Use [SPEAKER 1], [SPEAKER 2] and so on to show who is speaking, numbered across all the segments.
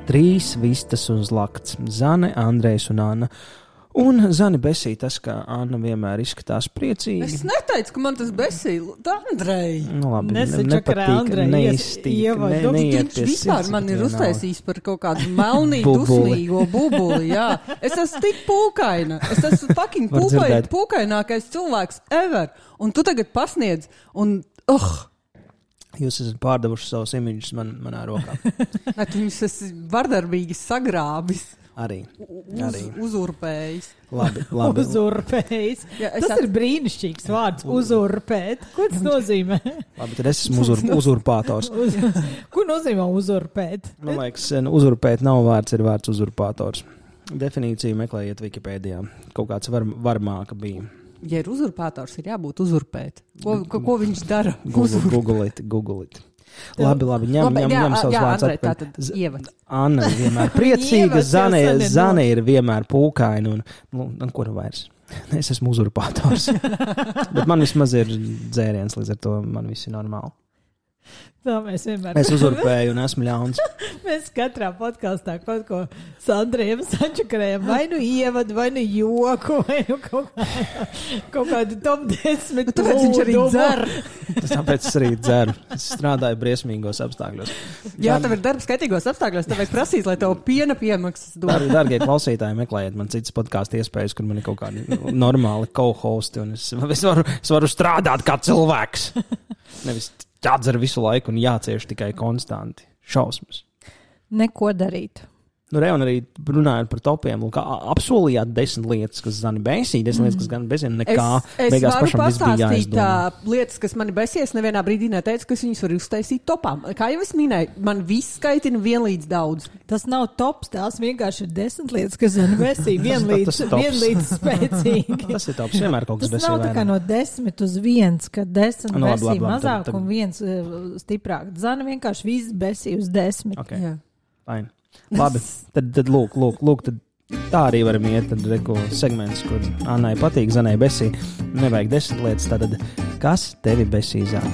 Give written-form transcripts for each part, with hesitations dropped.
[SPEAKER 1] 3 vistas uz lakts – Zane, Andrejs un Anna. Un Zani besī tas, ka Anna vienmēr izskatās priecīgi.
[SPEAKER 2] Es neteicu, ka man tas besī. Andrej.
[SPEAKER 1] Nu labi,
[SPEAKER 3] nepatīk,
[SPEAKER 1] neiztīk, neiet pie
[SPEAKER 2] sirds. Vispār man ir uztaisījis par kaut kādu melnīgu, dusmīgo bubuli, jā. Es esmu tik pūkaina. Es esmu fucking pūkainākais cilvēks ever. Un tu tagad pasniedz un,
[SPEAKER 1] Jūs esat pārdevuši savus imidžus manā rokā.
[SPEAKER 2] Tu viņus esi vardarbīgi sagrābis.
[SPEAKER 1] Arī.
[SPEAKER 2] Uzurpējis.
[SPEAKER 1] Labi.
[SPEAKER 3] Uzurpējis. Jā, tas ir brīnišķīgs vārds, uzurpēt. Ko tas nozīmē?
[SPEAKER 1] Labi, tad es esmu uzurpātors.
[SPEAKER 3] Ko nozīmē uzurpēt?
[SPEAKER 1] Man liekas, uzurpēt nav vārds, ir vārds uzurpātors. Definīciju meklējiet Wikipēdijā. Kaut kāds varmāka bija.
[SPEAKER 2] Ja ir uzurpātors, ir jābūt uzurpēt. Ko viņš dara?
[SPEAKER 1] Google it. Labi, ņem savus vārdus atpēc. Anna ir vienmēr priecīga, Zane ir vienmēr pūkaina un kur vairs. Es esmu uzurpātors. Bet man vismaz ir dzēriens, līdz ar to man viss ir normāli.
[SPEAKER 3] Tā mēs vienmēr.
[SPEAKER 1] Es uzurpēju un esmu ļauns.
[SPEAKER 3] Mēs katrā podkastā kaut ko Sandriem sačakarējam, vai nu ievadu, vai nu joku, vai nu kaut kādu top 10.
[SPEAKER 2] Tāpēc viņš arī dzer.
[SPEAKER 1] Tāpēc es arī dzeru. Es strādāju briesmīgos apstākļos.
[SPEAKER 2] Jā, tev ir darbs skaitīgos apstākļos, tev vajag prasīt, lai tev piena piemaksas dod.
[SPEAKER 1] Dargie klausītāji, meklējiet man citas podkāstu iespējas, kur man ir kaut kādi normāli co-hosti, un es varu strādāt kā cilvēks. Nevis jādzer visu laiku un jācieš tikai konstanti. Šausmas.
[SPEAKER 3] Neko darīt.
[SPEAKER 1] Un arī runājot par topiem, apsolījāt 10 lietas, kas Zani besī, 10 lietas, kas gan besī, nekā.
[SPEAKER 2] Es varu pastāstīt
[SPEAKER 1] lietas,
[SPEAKER 2] kas mani besī, es nevienā brīdī neteicu, ka viņus var uztaisīt topām. Kā jau es minēju, man viss skaitina vienlīdz daudz.
[SPEAKER 3] Tas nav tops, tās vienkārši ir 10 lietas, kas Zani besī, vienlīdz spēcīgi.
[SPEAKER 1] Tas ir tops, vienmēr kaut kas besī.
[SPEAKER 3] Tas nav tā kā no 10 uz 1, ka 10 besī mazāk un 1 stiprāk. Zani vienkārši viss besī uz 10.
[SPEAKER 1] Okay. Jā. Fine. Labi, tad lūk, tad tā arī varam iet, tad reku segments, kur Annai patīk, Zanai besī, nevajag 10 lietas, tātad kas tevi besī, Zana?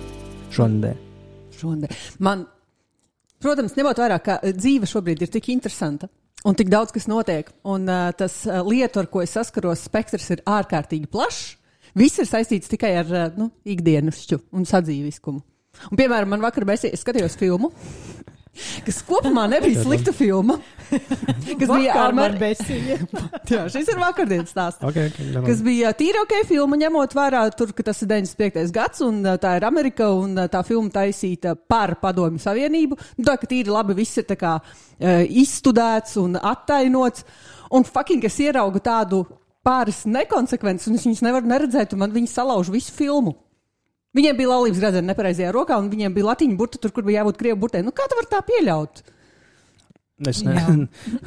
[SPEAKER 1] Šonadēļ.
[SPEAKER 2] Man, protams, ņemot vairāk, ka dzīve šobrīd ir tik interesanta un tik daudz, kas notiek, un tas lietu, ar ko es saskaros, spektrs ir ārkārtīgi plašs, viss ir saistīts tikai ar ikdienasču un sadzīviskumu. Un, piemēram, man vakar besī, es skatījos filmu, kas kopumā nebija slikta filma. Kas bija Jā, šis ir vakardienas stāsts.
[SPEAKER 1] Okay,
[SPEAKER 2] kas bija tīri filma, ņemot vērā tur, ka tas ir 95. gads, un tā ir Amerika, un tā filma taisīta par Padomju Savienību. Tā, ka tīri labi viss ir tā kā izstudēts un attainots. Un fucking es ieraugu tādu pāris nekonsekvences, un es viņus nevaru neredzēt, un man viņi salauž visu filmu. Viņiem bija laulības gradzena nepareizajā rokā, un viņiem bija latiņu burta tur, kur bija jābūt krievu burtē. Kā tu vari tā pieļaut?
[SPEAKER 1] Es nezinu.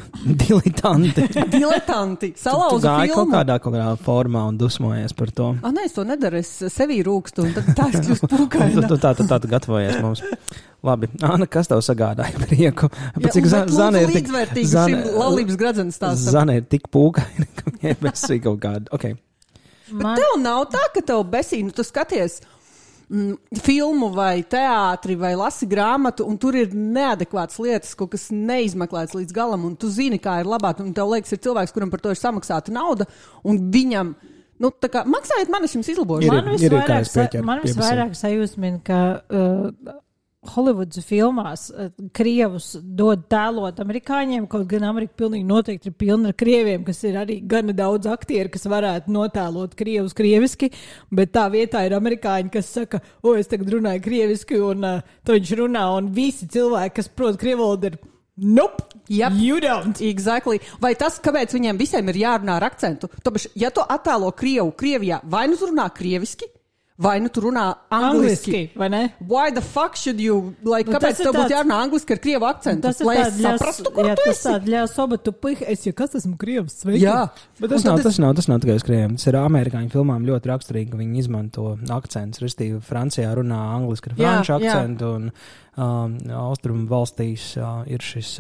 [SPEAKER 2] Diletanti. Salauza filmu.
[SPEAKER 1] Kaut kādā formā un dusmojies par to.
[SPEAKER 2] Nē, es to nedaru. Es sevī rūkstu, un tad tā es kļūstu pūkaina.
[SPEAKER 1] Tu gatavojies mums. Labi. Anna, kas tev sagādāja prieku?
[SPEAKER 2] Cik Zana ir tik šim laulības gradzenas stāstam.
[SPEAKER 1] Zana ir tik pūkaina, ka viņai besī kaut kāda. Okay.
[SPEAKER 2] Bet tev nav tā, ka tev besī, tu skaties filmu vai teātri vai lasi grāmatu, un tur ir neadekvātas lietas, kaut kas neizmeklēts līdz galam, un tu zini, kā ir labāk, un tev liekas, ir cilvēks, kuram par to ir samaksāta nauda, un viņam, tā kā, maksājiet man, es jums izlabošu.
[SPEAKER 3] Man visvairāk sajūsmina, ka Hollywoods filmās krievus dod tēlot amerikāņiem, kaut gan Amerika pilnīgi noteikti ir pilna ar krieviem, kas ir arī gana daudz aktieri, kas varētu notēlot krievus krieviski, bet tā vietā ir amerikāņi, kas saka, es tagad runāju krieviski, un to viņš runā, un visi cilvēki, kas prot krievvalodu, ir nope,
[SPEAKER 2] yep.
[SPEAKER 3] You don't.
[SPEAKER 2] Exactly. Vai tas, kāpēc viņiem visiem ir jārunā ar akcentu? Tāpēc, ja tu attēlo Krievijā, vai nu tu runā krieviski, vai nu tu runā angliski,
[SPEAKER 3] vai ne?
[SPEAKER 2] Why the fuck should you, kāpēc tev būtu jārunā angliski ar krievu akcentu?
[SPEAKER 3] Lai es saprastu, kur tu esi. Tas tād ļā soba tu pih, kas esmu krievs, sveiki.
[SPEAKER 2] Jā.
[SPEAKER 1] Bet tas nav tikai uz krieviem. Tas ir amerikāņu filmām ļoti raksturīgi, ka viņi izmanto akcentus. Restīvi, Francijā runā angliski ar franču akcentu, un austrumu valstīs ir šis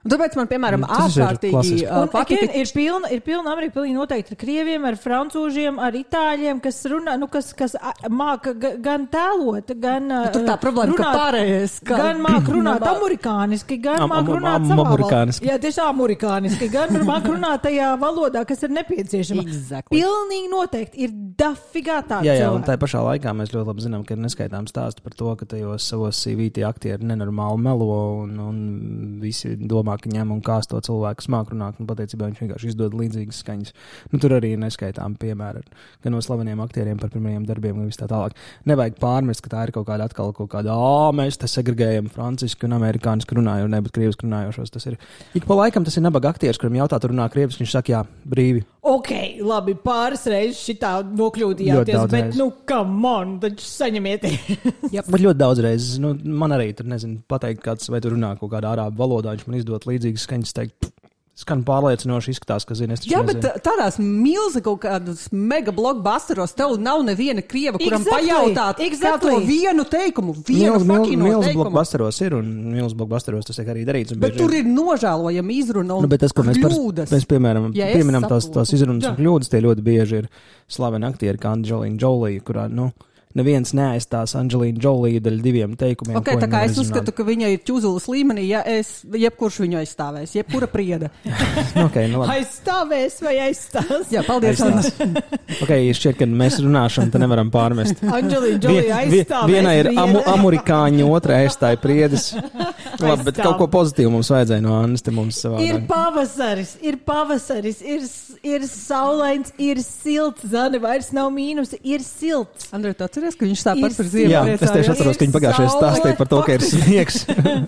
[SPEAKER 2] Un tāpēc man, piemēram, ārkārtīgi
[SPEAKER 3] patīk. Ir pilna Amerika, pilnīgi noteikti ar krieviem, ar francūžiem, ar itāļiem, kas runā, kas māka gan tēlot, gan
[SPEAKER 2] tur tā problēma, ka pārējais.
[SPEAKER 3] Gan māka runāt amerikāniski, gan māka runāt savā valodā. Jā, tieši amerikāniski, gan māka runāt tajā valodā, kas ir nepieciešama.
[SPEAKER 2] Exactly.
[SPEAKER 3] Pilnīgi noteikti ir dafigā tāda
[SPEAKER 1] cilvēka. Jā, un tā pašā laikā mēs ļoti labi zinām, ka ir neskaitām stāstu par to, ka tajos savos CV tie aktieri nenormāli melo un visi domā, ka ņem un kās to cilvēku, kas māk runāt, un patiecībā viņš vienkārši izdod līdzīgas skaņas. Tur arī ir neskaitām piemēri gan no slaveniem aktieriem par pirmajiem darbiem, un viss tā tālāk. Nevajag pārmest, ka tā ir kaut kāda, mēs te segregējam franciski un amerikāniski runāju, nebūt krieviski runājošos. Tas ir, ik pa laikam tas ir nabaga aktieris, kuram jautā, tu runā krieviski, viņš saka, jā, brīvi.
[SPEAKER 3] Ok, labi, pāris reizes šitā nokļūdījāties, bet, come on, taču saņemieties.
[SPEAKER 1] Bet ļoti daudz reizes, man arī tur, nezinu, pateikt kāds, vai tu runā kaut kādā arābu valodā, viņš man izdot līdzīgas skaņas, teikt, skan pārliecinoši izskatās, ka zini, es taču
[SPEAKER 2] nezinu. Bet tādās milzi kaut kādos mega blockbusteros tev nav neviena krieva, kuram pajautāt, kā to vienu teikumu,
[SPEAKER 1] milzi blockbusteros ir, un milzi blockbusteros tas tiek arī darīts.
[SPEAKER 2] Bet tur ir nožēlojama izruna un
[SPEAKER 1] bet tas, ko
[SPEAKER 2] kļūdas.
[SPEAKER 1] Mēs pieminam tās izrunas un kļūdas, tie ļoti bieži ir slaveni aktieri, kā Angelina Jolie, kurā, neviens neaizstās Angelina Jolie daļ 2 teikumiem.
[SPEAKER 2] Ok, tā kā es uzskatu, ka viņa ir ķuzulas līmenī, ja jebkurš viņu aizstāvēs, jebkura prieda.
[SPEAKER 1] Okay, labi.
[SPEAKER 3] Aizstāvēs vai aizstās?
[SPEAKER 2] Jā, paldies.
[SPEAKER 1] Ok, šķiet, ka mēs runāšam, te nevaram pārmest.
[SPEAKER 3] Angelina Jolie aizstāvēs.
[SPEAKER 1] Viena ir amerikāņu, otra aizstāja priedes. Labi, bet kaut ko pozitīvu mums vajadzēja no Annas te mums savādāk.
[SPEAKER 3] Ir pavasaris, ir saulains, ir silts, Zane, vairs nav mīnus, ir silts.
[SPEAKER 2] Andrej, tu atceries, ka viņš tāpat par ziemu
[SPEAKER 1] priecājās? Jā, es tieši atceros, ka viņi pagājušajā stāstīja par to, ka ir sniegs.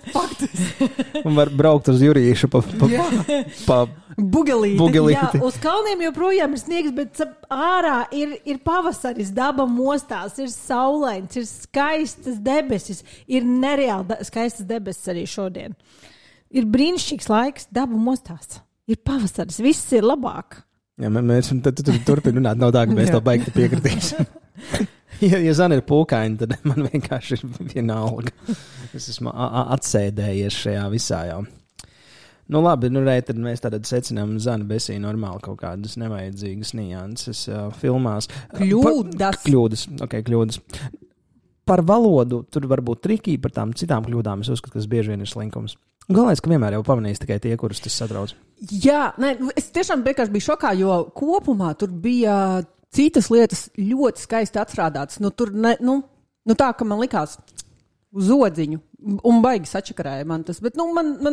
[SPEAKER 1] Un var braukt uz Jurīšu pa
[SPEAKER 2] bugelīti.
[SPEAKER 3] Jā, uz kalniem joprojām ir sniegs, bet ārā ir pavasaris, daba mostās, ir saulains, ir skaistas debesis, ir nereāli skaistas debesis arī šodien. Ir brīnišķīgs laiks, daba mostās, ir pavasaris, viss ir labāk.
[SPEAKER 1] Jā, mēs turpinām runāt, nav tā, ka mēs to baigti piekritīs. Ja Zana ir pūkaini, tad man vienkārši ir vienalga. Es esmu atsēdējies šajā visā jau. Labi, tad mēs tad secinām Zana besī normāli kaut kādas nevajadzīgas nianses filmās. Kļūdas. Kļūdas. Par valodu tur var būt trikī, par tām citām kļūdām. Es uzskatu, ka tas bieži vien ir slinkums. Galvenais, ka vienmēr jau pamanīs tikai tie, kurus tas satrauc.
[SPEAKER 2] Jā, es tiešām vienkārši biju šokā, jo kopumā tur bija citas lietas ļoti skaisti atstrādātas. Tur tā, ka man likās uz odziņu un baigi sačakarēja man tas. Bet,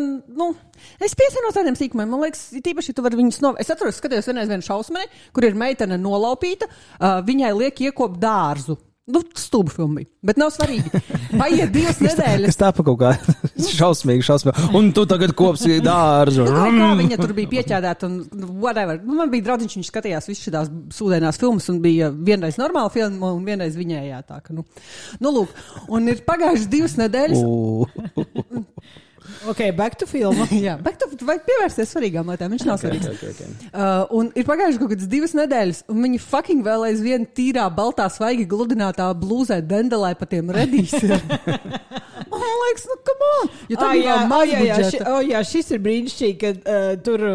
[SPEAKER 2] es piesienu tādiem sīkumiem. Man liekas, tīpaši tu vari viņus Es atceros, skatījos vienreiz vienu šausmeni, kur ir meitene nolaupīta, viņai liek iekopt dārzu. Stulba filma bija, bet nav svarīgi. Paiet 2 nedēļas.
[SPEAKER 1] Kas tā pa kaut kā šausmīgi. Un tu tagad kopsi dārzu.
[SPEAKER 2] Kā viņa tur bija pieķēdēta un whatever. Man bija draudziņš, viņš skatījās visu šitās sūdainās filmas un bija vienreiz normāla filma un vienreiz viņējā. Tā, ka, lūk. Un ir pagājušas 2 nedēļas.
[SPEAKER 3] Ok, back to filmu.
[SPEAKER 2] Jā, vajag pievērsties svarīgām lietām, viņš nav svarīgs.
[SPEAKER 1] Okay.
[SPEAKER 2] Un ir pagājuši kaut kādas 2 nedēļas, un viņi fucking vēl aizvien tīrā, baltā, svaigi gludinātā blūzē dendelē pa tiem redīs. Man liekas, come on! Jo tā bija vēl maz budžeta.
[SPEAKER 3] Jā, šis ir brīnišķīgi, kad tur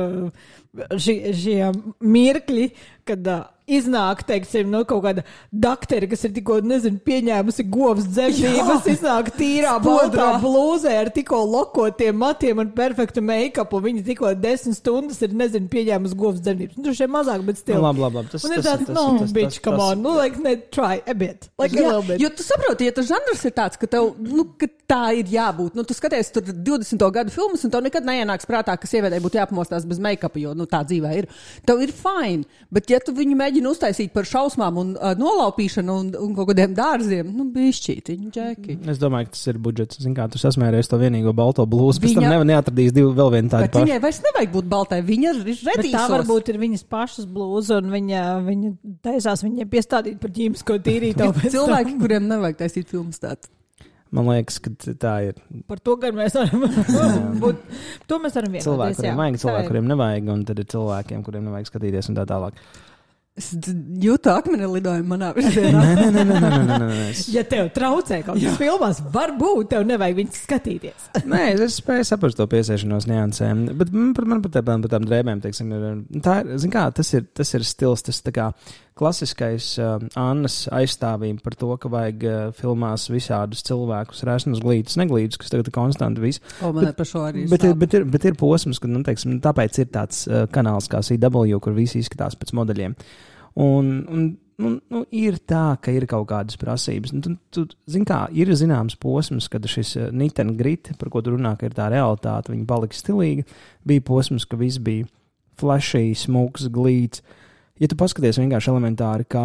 [SPEAKER 3] šie mirkļi, kad iznāk, teiksim, kaut kāda dakteri, kas ir tikko, pieņēmusi govs dzemdības, iznāk tīrā, baltā blūzē ar tikko lokotiem matiem un perfektu make-upu, un viņi tikko 10 stundas ir, pieņēmusi govs dzemdības. Tur šeit mazāk, bet stil.
[SPEAKER 1] Labi.
[SPEAKER 3] Un ir tāds, bitch, come on, try a bit. Like a little bit.
[SPEAKER 2] Jo tu saproti, ja tas žanrs ir tāds, ka tev, ka tā ir jābūt. Tu skaties tur 20. gadu filmas, un tev nekad neienāks prātā, ka sievietei būtu jāpamostās bez make-upa, jo, tā dzīvē ir. Tev ir fine, bet ja tu viņu mēģini uztaisīt par šausmām un nolaupīšanu un kaut kādiem dārziem, bišķītiņi, džeki.
[SPEAKER 1] Es domāju, ka tas ir budžets. Zin kā, tu sasmēries to vienīgo balto blūzu, pēc tam neatradīs vēl vienu tādu pašu.
[SPEAKER 2] Viņai vairs nevajag būt baltai, viņa ir redīsos.
[SPEAKER 3] Bet tā varbūt ir viņas pašas blūza, un viņa taisās viņai piestādīt par ģīmisko tīrīto.
[SPEAKER 2] Cilvēki, kuriem nevajag taisīt filmas tādu.
[SPEAKER 1] Man liekas, ka tā ir.
[SPEAKER 3] Par to gan mēs varam būt. To mēs varam vienoties.
[SPEAKER 1] Cilvēki, kuriem vajag, cilvēki, kuriem nevajag, un tad ir cilvēkiem, kuriem nevajag skatīties un tā tālāk.
[SPEAKER 2] Es jūtu akmeni lidojumu manā virzienā.
[SPEAKER 1] Nē.
[SPEAKER 3] Ja tev traucē kaut kas filmās, varbūt tev nevajag viņus skatīties.
[SPEAKER 1] Nē, es spēju saprast to piesiešanos niansēm, bet man par tām drēbēm, teiksim, zin kā, tas ir stils, tas tā kā klasiskais Annas aizstāvība par to, ka vajag filmās visādus cilvēkus, resnus glītus, neglītus, kas tagad ir konstanti visi.
[SPEAKER 2] Man par šo arī
[SPEAKER 1] bet ir posms, ka, teiksim, tāpēc ir tāds kanāls kā CW, kur visi izskatās pēc modeļiem. Un ir tā, ka ir kaut kādas prasības. Tu zini kā, ir zināms posms, kad šis knit and grit, par ko tu runā, ka ir tā realitāte, viņa palika stilīga, bija posms, ka viss bija flashy, smuks, glīts. Ja tu paskaties vienkārši elementāri, kā,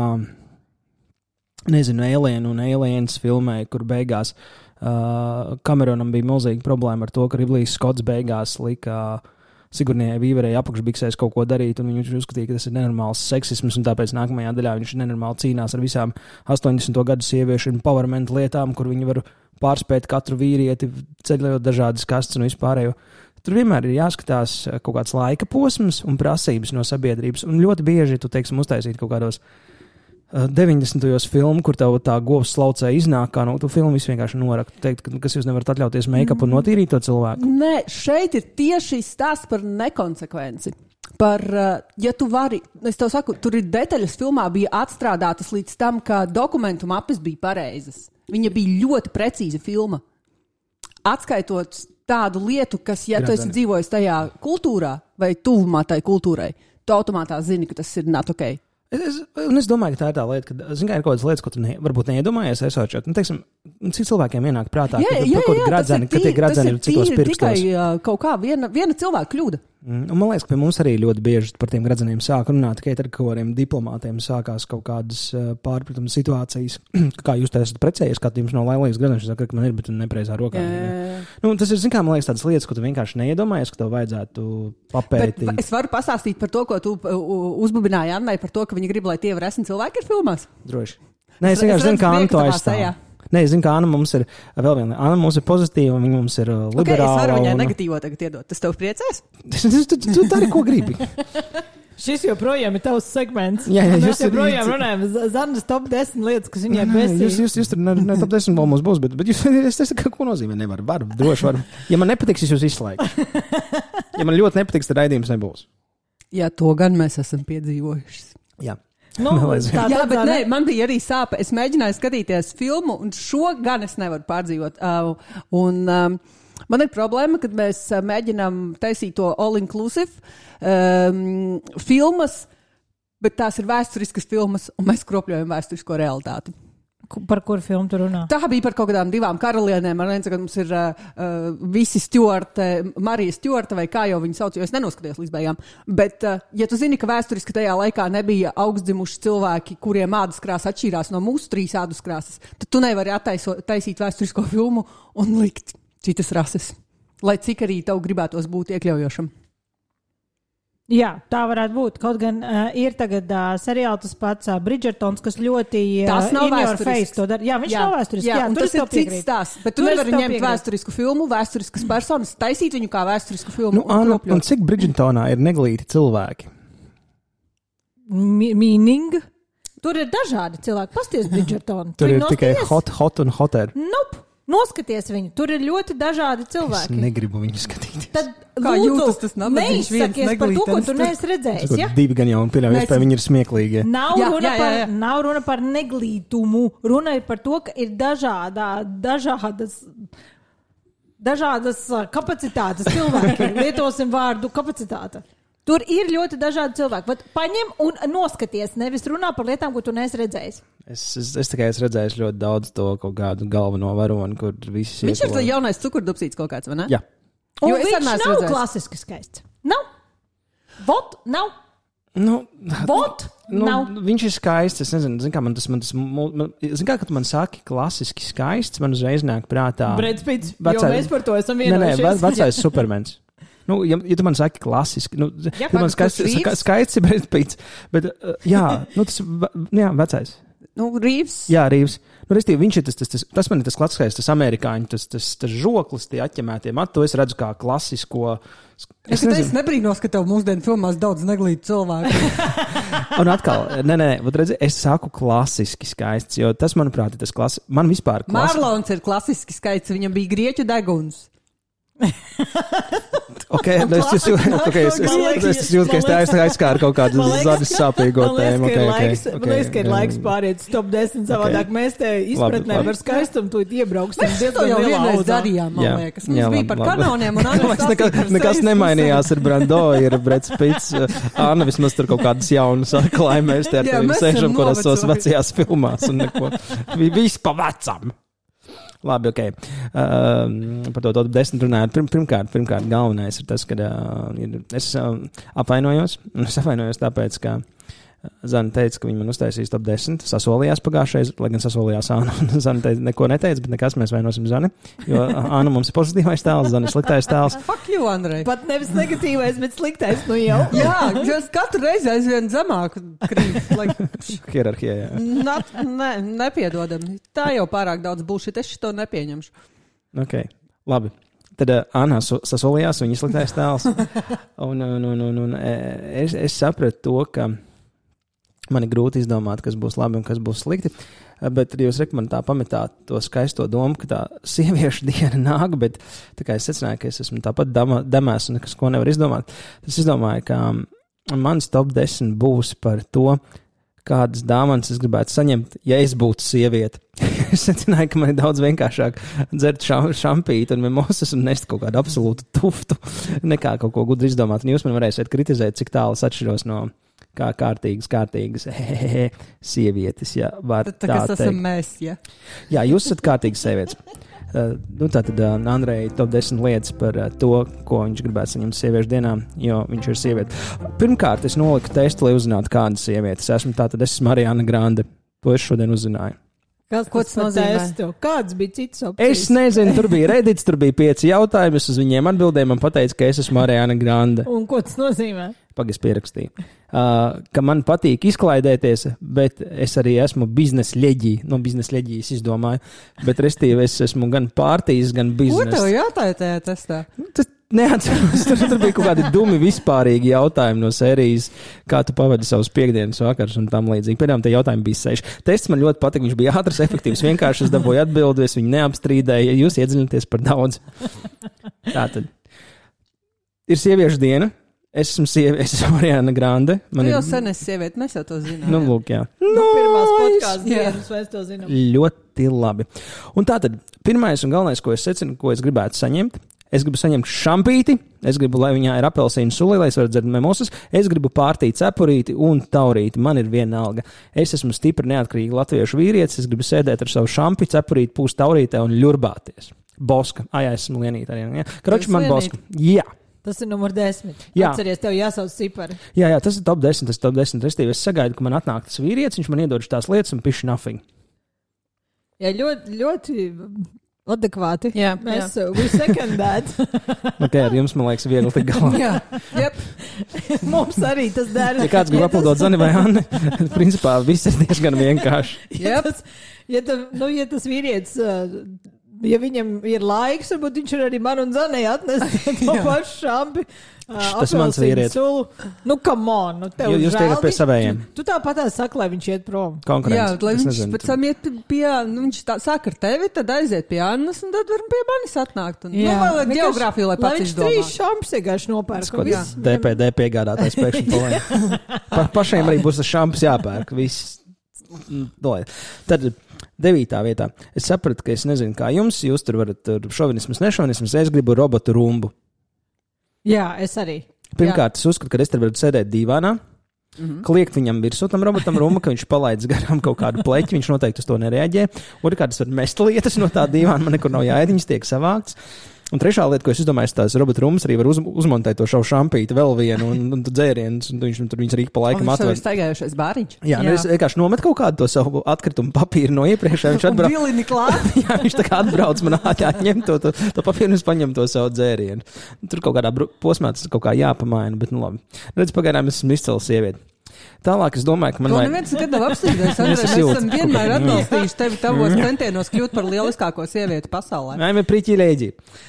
[SPEAKER 1] nezinu, Alien un Aliens filmē, kur beigās Cameronam bija milzīga problēma ar to, ka Ridley Scotts beigās lika Sigournijai Weaverei apakšbiksēs kaut ko darīt, un viņš uzskatīja, ka tas ir nenormāls seksisms, un tāpēc nākamajā daļā viņš nenormāli cīnās ar visām 80. gadu sieviešu empowerment lietām, kur viņi var pārspēt katru vīrieti, ceļojot dažādas kastes un vispārējo. Tur vienmēr ir jāskatās kaut kāds laika posms un prasības no sabiedrības, un ļoti bieži tu, teiksim, uztaisīt kaut kādos 90. filmu, kur tev tā govs slaucē iznāk, kā no tu filmu visu vienkārši noraktu, teikt, kas jūs nevarat atļauties make-up un notīrīt to cilvēku?
[SPEAKER 2] Nē, šeit ir tieši stāsts par nekonsekvenci. Par, ja tu vari, es tev saku, tur ir detaļas filmā bija atstrādātas līdz tam, ka dokumentu mapes bija pareizas. Viņa bija ļoti precīza filma. Atskaitot tādu lietu, kas, ja tu esi dzīvojis tajā kultūrā vai tuvumā tai kultūrai, tu automātā zini, ka tas ir not ok.
[SPEAKER 1] Es domāju, ka tā ir tā lieta, ka, zin kā, ir kaut kādas lietas, ko tu varbūt neiedomājies, esot, teiksim, cik cilvēkiem ienāk prātā, ka tie gradzeni ir ciklos pirkstos.
[SPEAKER 2] Tas ir tikai kaut kā viena cilvēka kļūda.
[SPEAKER 1] Un man liekas, ka pie mums arī ļoti bieži par tiem gradzeniem sāk runāt, tikai tad, ka kādiem diplomātiem sākās kaut kādas pārpratuma situācijas, kā jūs te esat precējies, kā jums nav laimīgs gradzenis, saka, ka man ir, bet nepreizā rokā. Tas ir, zin kā, man liekas, tādas lietas, ko tu vienkārši neiedomājies, ka tev vajadzētu papētīt.
[SPEAKER 2] Bet es varu pastāstīt par to, ko tu uzbubināji Annai, par to, ka viņi grib, lai tie resni cilvēki ir filmās.
[SPEAKER 1] Droši. Nē, es vienkārši zinu, kā Anna to aizstāv. Nē, es zinu, ka Anna mums ir vēl viena. Anna mums ir pozitīva, viņa mums ir liberāla. Okay, es
[SPEAKER 2] varu viņai negatīvo tagad iedot. Tas tev priecēs?
[SPEAKER 1] Tu dari, ko gribi.
[SPEAKER 3] Šis joprojām ir tavs segments.
[SPEAKER 1] Jā,
[SPEAKER 3] mēs joprojām runājam Zannas top 10 lietas, kas viņai besīja.
[SPEAKER 1] Jūs tur ne top 10 vēl mums būs, bet es teiktu, ko nozīmē nevar. Varu, droši varu. Ja man nepatiks, es jūs izslēgšu. Ja man ļoti nepatiks, tad raidījums nebūs.
[SPEAKER 2] Jā, to gan mēs esam piedzīvojuši.
[SPEAKER 1] Jā.
[SPEAKER 2] Jā, bet nē, man bija arī sāpe. Es mēģināju skatīties filmu, un šo gan es nevaru pārdzīvot. Man ir problēma, kad mēs mēģinām taisīt to all-inclusive filmas, bet tās ir vēsturiskas filmas, un mēs kropļojam vēsturisko realitāti.
[SPEAKER 3] Par kuru filmu tu runā?
[SPEAKER 2] Tā bija par kaut kādām 2 karalienēm. Man liekas, ka mums ir visi Stjorte, Marija Stjorta vai kā jau viņi sauc, jo es nenoskatījos līdz beigām. Bet, ja tu zini, ka vēsturiski tajā laikā nebija augstdzimuši cilvēki, kuriem ādas krāsa atšķīrās no mūsu 3 ādas krāsas, tad tu nevari taisīt vēsturisko filmu un likt citas rases. Lai cik arī tev gribētos būt iekļaujošam.
[SPEAKER 3] Jā, tā varētu būt. Kaut gan ir tagad seriāli tas pats Bridgertons, kas ļoti
[SPEAKER 2] tas nav vēsturisks.
[SPEAKER 3] Jā, viņš nav vēsturisks.
[SPEAKER 2] Jā, un tas ir cits stāsts. Bet tu nevari ņemt vēsturisku filmu, vēsturiskas personas, taisīt viņu kā vēsturisku filmu.
[SPEAKER 1] Un cik Bridgertonā ir neglīti cilvēki?
[SPEAKER 3] Meaning? Tur ir dažādi cilvēki. Pasties Bridgertonu.
[SPEAKER 1] Tur ir tikai hot un hoter.
[SPEAKER 3] Nope. Noskaties viņu, tur ir ļoti dažādi cilvēki.
[SPEAKER 1] Es negribu viņu skatīties.
[SPEAKER 2] Tad, kā jūtas tas nabadzīgs viens
[SPEAKER 3] neglītens? Par to, ko tu neesi redzējis, ja?
[SPEAKER 1] 2 gan jau un pieļauj, iespēja viņi ir smieklīgi.
[SPEAKER 3] Nav runa par neglītumu. Runa ir par to, ka ir dažādas kapacitātes cilvēki. Lietosim vārdu kapacitāte. Tur ir ļoti dažādi cilvēki. Bet paņem un noskaties, nevis runā par lietām, ko tu neesi redzējis.
[SPEAKER 1] Es tikai esmu redzējis ļoti daudz to kaut kādu galveno varoni, kur visi...
[SPEAKER 2] Viņš ir tas jaunais cukurdupsīts kaut kāds, vai ne?
[SPEAKER 1] Jā.
[SPEAKER 3] Un viņš nav redzējis. Klasiski skaists. Nav. Vot, nav. Nav.
[SPEAKER 1] Viņš ir skaists. Es nezinu, zin kā, zin kā, kad man saki klasiski skaists, man uzreiz nāk prātā...
[SPEAKER 3] Brad Pitts, jo mēs par to esam vienojušies.
[SPEAKER 1] Nē, vecais Supermans. Ja tu man saki klasiski, ja man skaists ir Brad Pitts, bet, tas, vecais.
[SPEAKER 2] Rīvs.
[SPEAKER 1] Jā, Rīvs. Restīvi, viņš ir tas man ir tas klasiskais, tas amerikāņu, tas žoklis, tie atņemētie mati, to es redzu kā klasisko.
[SPEAKER 2] Es nebrīnos, ka tev mūsdienu filmās daudz neglītu cilvēku.
[SPEAKER 1] Un atkal, redzi, es saku klasiski skaists, jo tas, manuprāt, ir tas klasiski. Man vispār
[SPEAKER 2] Marlons ir klasiski skaists, viņam bija grieķu deguns.
[SPEAKER 1] Es jūtu, ka es aizskāru kaut kādu zaļu sāpīgo tēmu.
[SPEAKER 3] Man liekas, ka ir laiks pāriet top 10 savādāk. Mēs te izpratnē par skaistumu tu iebrauksim.
[SPEAKER 2] Mēs to jau vienreiz darījām, man liekas. Mums bija par kanoniem un
[SPEAKER 1] nekas nemainījās ar Brando, ir Breds Pitts. Anna vismaz tur kaut kādas jaunas klaimēs, te ar tevim sēžam, ko tos vecajās filmās un neko. Viss pa vecam. Labi, par to top 10 runājot. Pirmkārt, galvenais ir tas, ka es apvainojos. Es apvainojos tāpēc, ka Zana teica, ka viņa man uztaisīs top 10. Sasolījās pagājušais, lai gan sasolījās Āna. Zana neko neteica, bet nekas mēs vainosim Zani. Jo Āna mums ir pozitīvais tēls, Zana ir sliktais tēls.
[SPEAKER 2] Fuck you, Andrej.
[SPEAKER 3] Pat nevis negatīvais, bet sliktais nu jau.
[SPEAKER 2] Jā, jūs katru reizi aizvien zemāk krīt.
[SPEAKER 1] Hierarhija, jā.
[SPEAKER 2] Nepiedodam. Tā jau pārāk daudz bullshit, es šito nepieņemšu.
[SPEAKER 1] Ok, labi. Tad Āna sasolījās, viņa sliktais tēls. Un es sapratu to, ka man ir grūti izdomāt, kas būs labi un kas būs slikti, bet jūs man tā pametāt to skaisto domu, ka tā sieviešu diena nāk, bet tā kā es secināju, ka es esmu tāpat damēs un nekas ko nevar izdomāt, tad es izdomāju, ka mans top 10 būs par to, kādas dāvanas es gribētu saņemt, ja es būtu sieviete. Es secināju, ka man ir daudz vienkāršāk dzert šampīti un mimosas un nest kaut kādu absolūtu tuftu, nekā kaut ko gudri izdomāt. Un jūs man varēsiet kritizēt, cik tālu es atšķiros no kā kārtīgas sievietes, ja var tā teikt.
[SPEAKER 2] Tas esam mēs, ja?
[SPEAKER 1] Jā, jūs esat kārtīgas sievietes. Tātad Andrei top 10 lietas par to, ko viņš gribētu saņemt sieviešu dienā, jo viņš ir sieviete. Pirmkārt, es noliku testu, lai uzzinātu, kādas sievietes esmu. Tātad es esmu Ariana Grande. To es šodien uzzināju.
[SPEAKER 3] Ko tas nozīmē? Kāds bija cits opcijas?
[SPEAKER 1] Es nezinu, tur bija Reddits, tur bija 5 jautājumi, es uz viņiem atbildēju, man pateica, ka es esmu Ariana Grande.
[SPEAKER 3] Un ko tas nozīmē?
[SPEAKER 1] Pagaids pierakstīju. Ka man patīk izklaidēties, bet es arī esmu biznesa ļeģī. Biznesa ļeģī es izdomāju, bet restīvi es esmu gan pārtīs, gan biznesa.
[SPEAKER 2] Ko tev jautāja tajā testā?
[SPEAKER 1] Tas neatceros, tur bija kaut kādi dumi vispārīgi jautājumi no sērijas, kā tu pavadi savus piekdienas vakars un tam līdzīgi. Pēdējām tie jautājumi bija 6. Tests man ļoti patīk, viņš bija ātrs, efektīvs, vienkārši es dabūju atbildi, es viņu neapstrīdēju, jūs iedziļināties par daudz. Tātad. Ir sieviešu diena. Es esmu Ariana Grande.
[SPEAKER 2] Tu jau sen esi sieviete, mēs jau to zinām.
[SPEAKER 1] Lūk, jā.
[SPEAKER 3] Pirmās podkāstu dienas mēs to zinām.
[SPEAKER 1] Ļoti labi. Un tātad, pirmais un galvenais, ko es secinu, ko es gribētu saņemt, es gribu saņemt šampīti, es gribu, lai viņā ir apelsīnu suli, lai es varu dzert mimosas, es gribu pārtīt cepurīti un taurīti, man ir vienalga. Es esmu stipri neatkarīgi latviešu vīrietis, es gribu sēdēt ar savu šampi, cepurīti, pūst taurītē un ļurbāties. Boska. Esmu Lienīta arī. Ja? Kroči man Boska. Jā.
[SPEAKER 3] Tas ir numur 10.
[SPEAKER 1] Jā.
[SPEAKER 3] Atceries, tev jāsauc cipari.
[SPEAKER 1] Jā, tas ir top 10, tas ir top 10. Restīvi, es sagaidu, ka man atnāk tas vīrietis, viņš man iedod tās lietas un piši nothing.
[SPEAKER 3] Jā, ļoti adekvāti.
[SPEAKER 2] Jā,
[SPEAKER 3] mēs we second that.
[SPEAKER 1] Ar jums, man liekas, viegli tik galā.
[SPEAKER 2] Jā, jep.
[SPEAKER 3] Mums arī tas dara.
[SPEAKER 1] Ja kāds grib aplūdot Zani vai Anni, principā viss ir diezgan vienkārši.
[SPEAKER 3] Ja tas vīrietis... Ja viņam ir laiks, varbūt viņš ir arī man un Zanei atnest to pašu šampi.
[SPEAKER 1] Tas ir mans vīrietis.
[SPEAKER 3] Come on.
[SPEAKER 1] Jūs tiekat pie savējiem.
[SPEAKER 3] Tu tāpat saki, lai viņš iet prom.
[SPEAKER 1] Konkurence.
[SPEAKER 2] Jā, lai viņš pēc tam iet pie, viņš sāk ar tevi, tad aiziet pie Annas un tad varam pie manis atnākt. Vai geogrāfiju, lai pats izdomā.
[SPEAKER 3] Lai viņš 3 šampus vienkārši nopērk.
[SPEAKER 1] DPD piegādātājs pēkšņi paliek. Pašiem arī būs tas šampus jāpērk. Viss. Tad 9. vietā. Es sapratu, ka es nezinu, kā jums tur varat šovinismus, nešovinismus, es gribu robotu rumbu.
[SPEAKER 3] Jā, es arī.
[SPEAKER 1] Pirmkārt, es uzskatu, ka es varu sēdēt dīvānā, kliegt viņam virsū tam robotam rumbu, ka viņš palaidz garām kaut kādu pleķi, viņš noteikti uz to nereaģē. Otrkārt, es varu mest lietas no tā dīvāna, man nekur nav jāiet, viņas tiek savākts. Un trešā lieta, ko es izdomāju, tās robotu rumbas arī var uzmontēt to šampīti vēl vienu un dzērienus, un viņš tur viņas arī pa laikam atver.
[SPEAKER 2] Tas ir staigājušais bāriņš.
[SPEAKER 1] Jā. Es vienkārši nometu kaut kādu to savu atkritumu papīru no iepriekšējā. Viņš atbrauc.
[SPEAKER 2] Vilini klāt.
[SPEAKER 1] Jā, viņš tā kā atbrauc man ņem to papīru un es paņem to savu dzērienu. Tur kaut kādā posmā tas kaut kā jāpamaina, bet labi. Redz, pagaidām es esmu izcēlis sievieti. Tālāk es domāju, ka man
[SPEAKER 2] vajag... neviens nekad nav apsīdējis, Andrej, mēs esam vienmēr atbalstījuši tevi tavos centienos kļūt par lieliskāko sievieti pasaulē.
[SPEAKER 1] Nē, man prīķī leģi.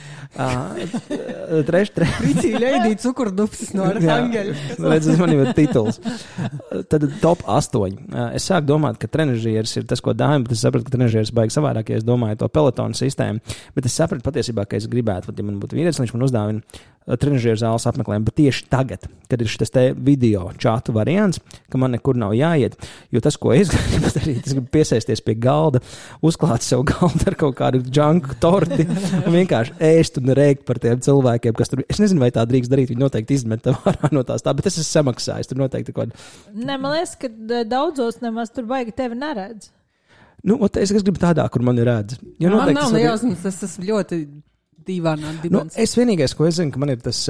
[SPEAKER 2] Prīķī leģi cukurdupsis no Arhangeļa.
[SPEAKER 1] Redz, man jau ir tituls. Tad top 8. Es sāku domāt, ka trenažieris ir tas, ko dāvim, bet es sapratu, ka trenažieris baigi savādāk, ja es domāju to pelotonu sistēmu. Bet es sapratu patiesībā, ka es gribētu, ja man būtu vīrietis, viņš man uzdāvina trenažieru zāles apmeklējumu, bet tieši tagad, kad ir šis te video čātu variants, ka man nekur nav jāiet, jo tas, ko es gribu darīt, es gribu piesēsties pie galda, uzklāt sev galdu ar kaut kādu džanku torti un vienkārši ēst un rēkt par tiem cilvēkiem, kas tur, es nezinu, vai tā drīkst darīt, viņi noteikti izmet ārā no tās tā, bet es esmu samaksājis, tur noteikti kaut kādu.
[SPEAKER 3] Ne, man liekas, ka daudzos nemaz tur baigi tevi neredz.
[SPEAKER 1] Nu, es gribu tādā, kur man ir redz.
[SPEAKER 2] Man nav nejausmas, tas esmu ļoti dīvainā dimensija.
[SPEAKER 1] Nu, es vienīgais, ko es zinu, ka man ir tas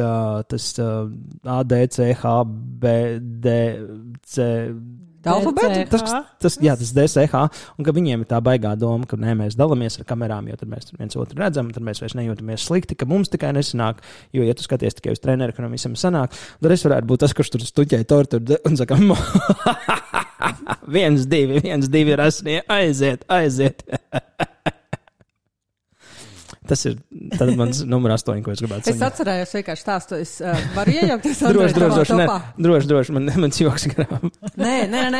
[SPEAKER 1] ADCH, BDC... Tas DCH, un ka viņiem ir tā baigā doma, ka nē, mēs dalamies ar kamerām, jo tad mēs viens otru redzam, tad mēs vairs nejūtamies slikti, ka mums tikai nesanāk, jo, ja tu skaties tikai uz treneru, ka no visam sanāk, tad es varētu būt tas, kurš tur stuķēja tortu un saka, 1, 2 rasnie, aiziet. Tas ir mans numur 8, ko es gribētu saņemt.
[SPEAKER 2] Es atcerējos vienkārši stāstu. Es varu iejaukties
[SPEAKER 1] droši, mans joks grāb.
[SPEAKER 2] Nē.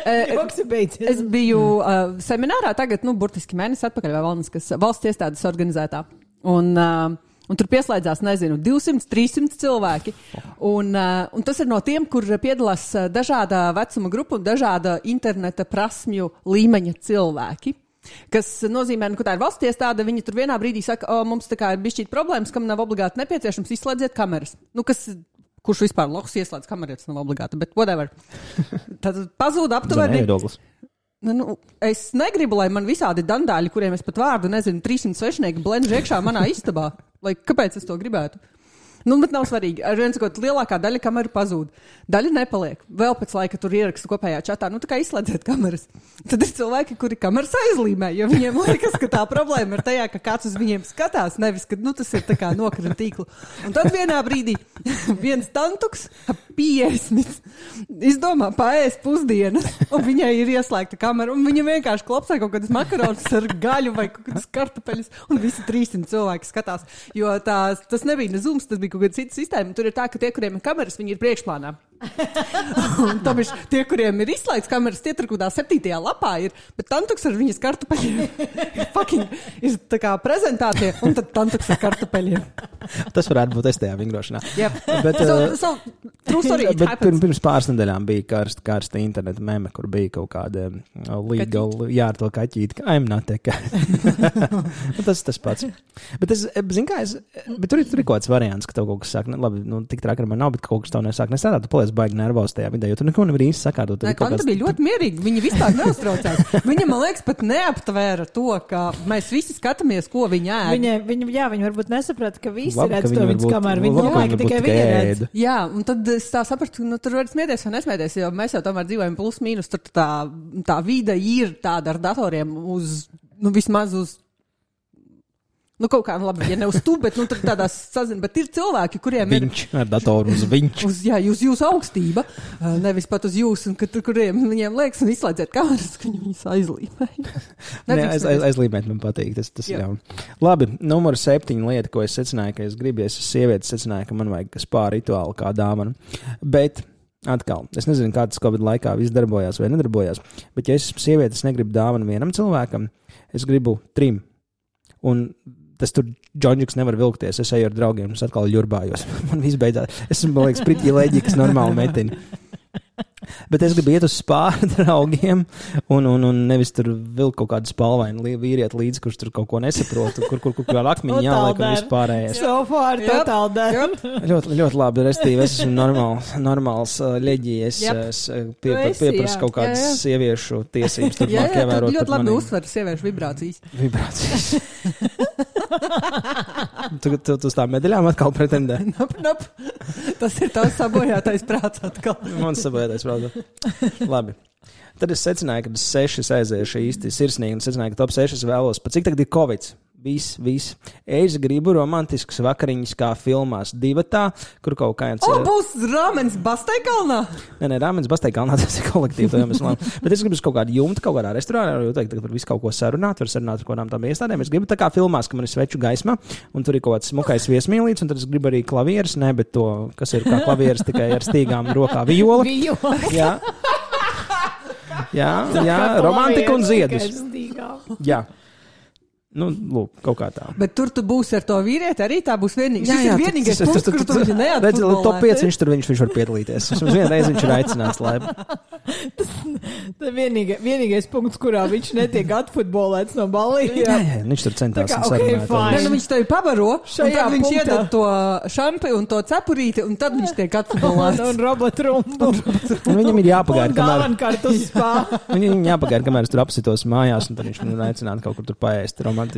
[SPEAKER 2] Es biju seminārā tagad, burtiski mēnesi atpakaļ, vai valsts iestādes organizētā. Un tur pieslēdzās, 200, 300 cilvēki. Un tas ir no tiem, kur piedalās dažāda vecuma grupa un dažāda interneta prasmju līmeņa cilvēki. Kas nozīmē, ka tā ir valsts iestāde, viņi tur vienā brīdī saka, mums tā kā ir bišķīt problēmas, kam nav obligāti nepieciešams, izslēdziet kameras. Kurš vispār loks ieslēdz kamerietas nav obligāti, bet whatever. Tad pazūda aptuveni. Es negribu, lai man visādi dandāļi, kuriem es pat vārdu nezinu, 300 svešinieki blenž iekšā manā istabā. Kāpēc es to gribētu? Bet nav svarīgi. Ar viens sakot, lielākā daļa kameru pazūd. Daļa nepaliek. Vēl pēc laika tur ieraksta kopējā čatā. Tā kā izslēdziet kameras. Tad ir cilvēki, kuri kameras aizlīmē, jo viņiem liekas, ka tā problēma ir tajā, ka kāds uz viņiem skatās, nevis, ka tas ir tā kā nokrita tīklu. Un tad vienā brīdī viens tantuks 50 izdomā paēst pusdienas, un viņai ir ieslēgta kamera, un viņa vienkārši klopsē kaut kādas makaronas ar gaļu vai kaut kādas kartupeļus, un visi 300 cilvēki skatās. Jo tas nebija ne Zooms, tas bija kaut kāda cita sistēma. Tur ir tā, ka tie, kuriem ir kameras, viņi ir priekšplānā. Un tāpēc tie, kuriem ir izslēgts kameras, tie tur kādā 7. lapā ir, bet tantuks ar viņas kartupeļiem ir tā kā prezentātie, un tad tantuks ar kartupeļiem.
[SPEAKER 1] Tas varētu būt es tajā vingrošanā.
[SPEAKER 2] Yep.
[SPEAKER 1] Bet,
[SPEAKER 2] true story, it happens.
[SPEAKER 1] Pirms pāris nedēļām bija karsta interneta meme, kur bija kaut kāda legal, ar to kaķīti, ka I'm not a cat. Tas pats. Bet zinu kā, bet tur ir kaut kāds variants, ka tev kaut kas sāk, labi, tik traki ar mani nav, bet kaut kas tev nesāk nestrādāt, tu paliec baigi nervos tajā vidē, jo tu neko nevar īsti sakārtot.
[SPEAKER 2] Tanta bija ļoti mierīga, viņa vispār neuztraucās. Viņa, man liekas, pat neaptvēra to, ka mēs visi skatāmies, ko viņa ēd.
[SPEAKER 3] Viņa varbūt nesaprata, ka visi redz to viņas kameru. Viņa domāja, ka tikai viņa redz.
[SPEAKER 2] Jā, un tad es tā sapratu, tur var smieties vai nesmieties, jo mēs jau tomēr dzīvojam plus mīnus, tur tā vide ir tāda ar datoriem uz, vismaz uz kaut kā, labi, ja ne uz tu, bet tur tādās sazina, bet ir cilvēki, kuriem ir...
[SPEAKER 1] Viņš ar datoru uz viņš.
[SPEAKER 2] Uz jūsu augstība, nevis pat uz jūs, un kuriem viņiem liekas, un izslēdziet kameras, ka viņus aizlīmē.
[SPEAKER 1] Aizlīmēt man patīk, tas ļaun. Labi, numur 7 lieta, ko es secināju, ka es gribu, es sievietes secināju, ka man vajag spā rituālu kā dāmanu, bet... Atkal, es nezinu, kā tas Covid laikā viss darbojās vai nedarbojās, bet ja es esmu sieviete, es negribu dāvanu vienam cilvēkam, es gribu 3. Un tas tur džonģiks nevar vilkties, es eju ar draugiem, es atkal ļurbājos. Man viss beidzās. Es esmu, man liekas, pretī leģi, kas normāli metini. Bet es gribu iet uz spāru draugiem un nevis tur vilkt kaut kādu spalvainu vīrieti līdzi, kurš tur kaut ko nesaprot, kur ar akmeņu jāliek un vispārējais.
[SPEAKER 3] So far, totāli der.
[SPEAKER 1] Ļoti labi, restīvi, es esmu normāls leģi, es pieprasu kaut kādas sieviešu tiesības turpmāk ievērot.
[SPEAKER 2] Jā, ļoti labi uzsver sieviešu vibrācijas.
[SPEAKER 1] Tu uz tām medaļām atkal pretendē?
[SPEAKER 2] Nop. Tas ir tavs sabojātais prāts atkal.
[SPEAKER 1] Mans sabojātais prāts. Labi. Tad es secināju, ka 6 aizējuši īsti sirsnīgi un secināju, ka top 6 vēlos. Pat cik tagad ir Covid? Viss. Es gribu romantiskas vakariņas kā filmās divatā, kur kaut kāds...
[SPEAKER 2] būs rāmens Basteikalnā?
[SPEAKER 1] Nē, rāmens Basteikalnā, tas ir kolektīvi, to jau mēs lēmām. Bet es gribu kaut kādu jumtu, kaut kādā restorānā, jo teikt, ka var visu kaut ko sarunāt, var sarunāt ar kādām tām iestādēm. Es gribu tā kā filmās, ka man ir sveču gaisma, un tur ir kaut kāds smukais viesmīlīts, un tad es gribu arī klavieres, ne, bet to, kas ir kā klavieres tikai ar stīgām rokā, viola. Jā, romantika un ziedus. Jā. Nu, lūk, kaut kā tā.
[SPEAKER 2] Bet tur tu būsi ar to vīrieti, arī tā būs vienīgais. Tas ir vienīgais punkts, kur tu viņu neatfutbolētu.
[SPEAKER 1] Redzi, top 5 viņš var piedalīties. Vismaz vienreiz viņš ir aicināts, lai...
[SPEAKER 3] Tas vienīgais punkts, kurā viņš netiek atfutbolēts no ballīm.
[SPEAKER 1] Jā, viņš tur centās un sarunāt.
[SPEAKER 2] Viņš tevi pabaro, un tad viņš iedod to šampi un to cepurīti, un tad viņš tiek atfutbolēts.
[SPEAKER 3] Un robotrumbu.
[SPEAKER 1] Un viņam ir jāpagaida,
[SPEAKER 3] kamēr
[SPEAKER 1] es tur apsitos mājās, un tad viņš man aicinātu kaut kur tur paēst romantiski.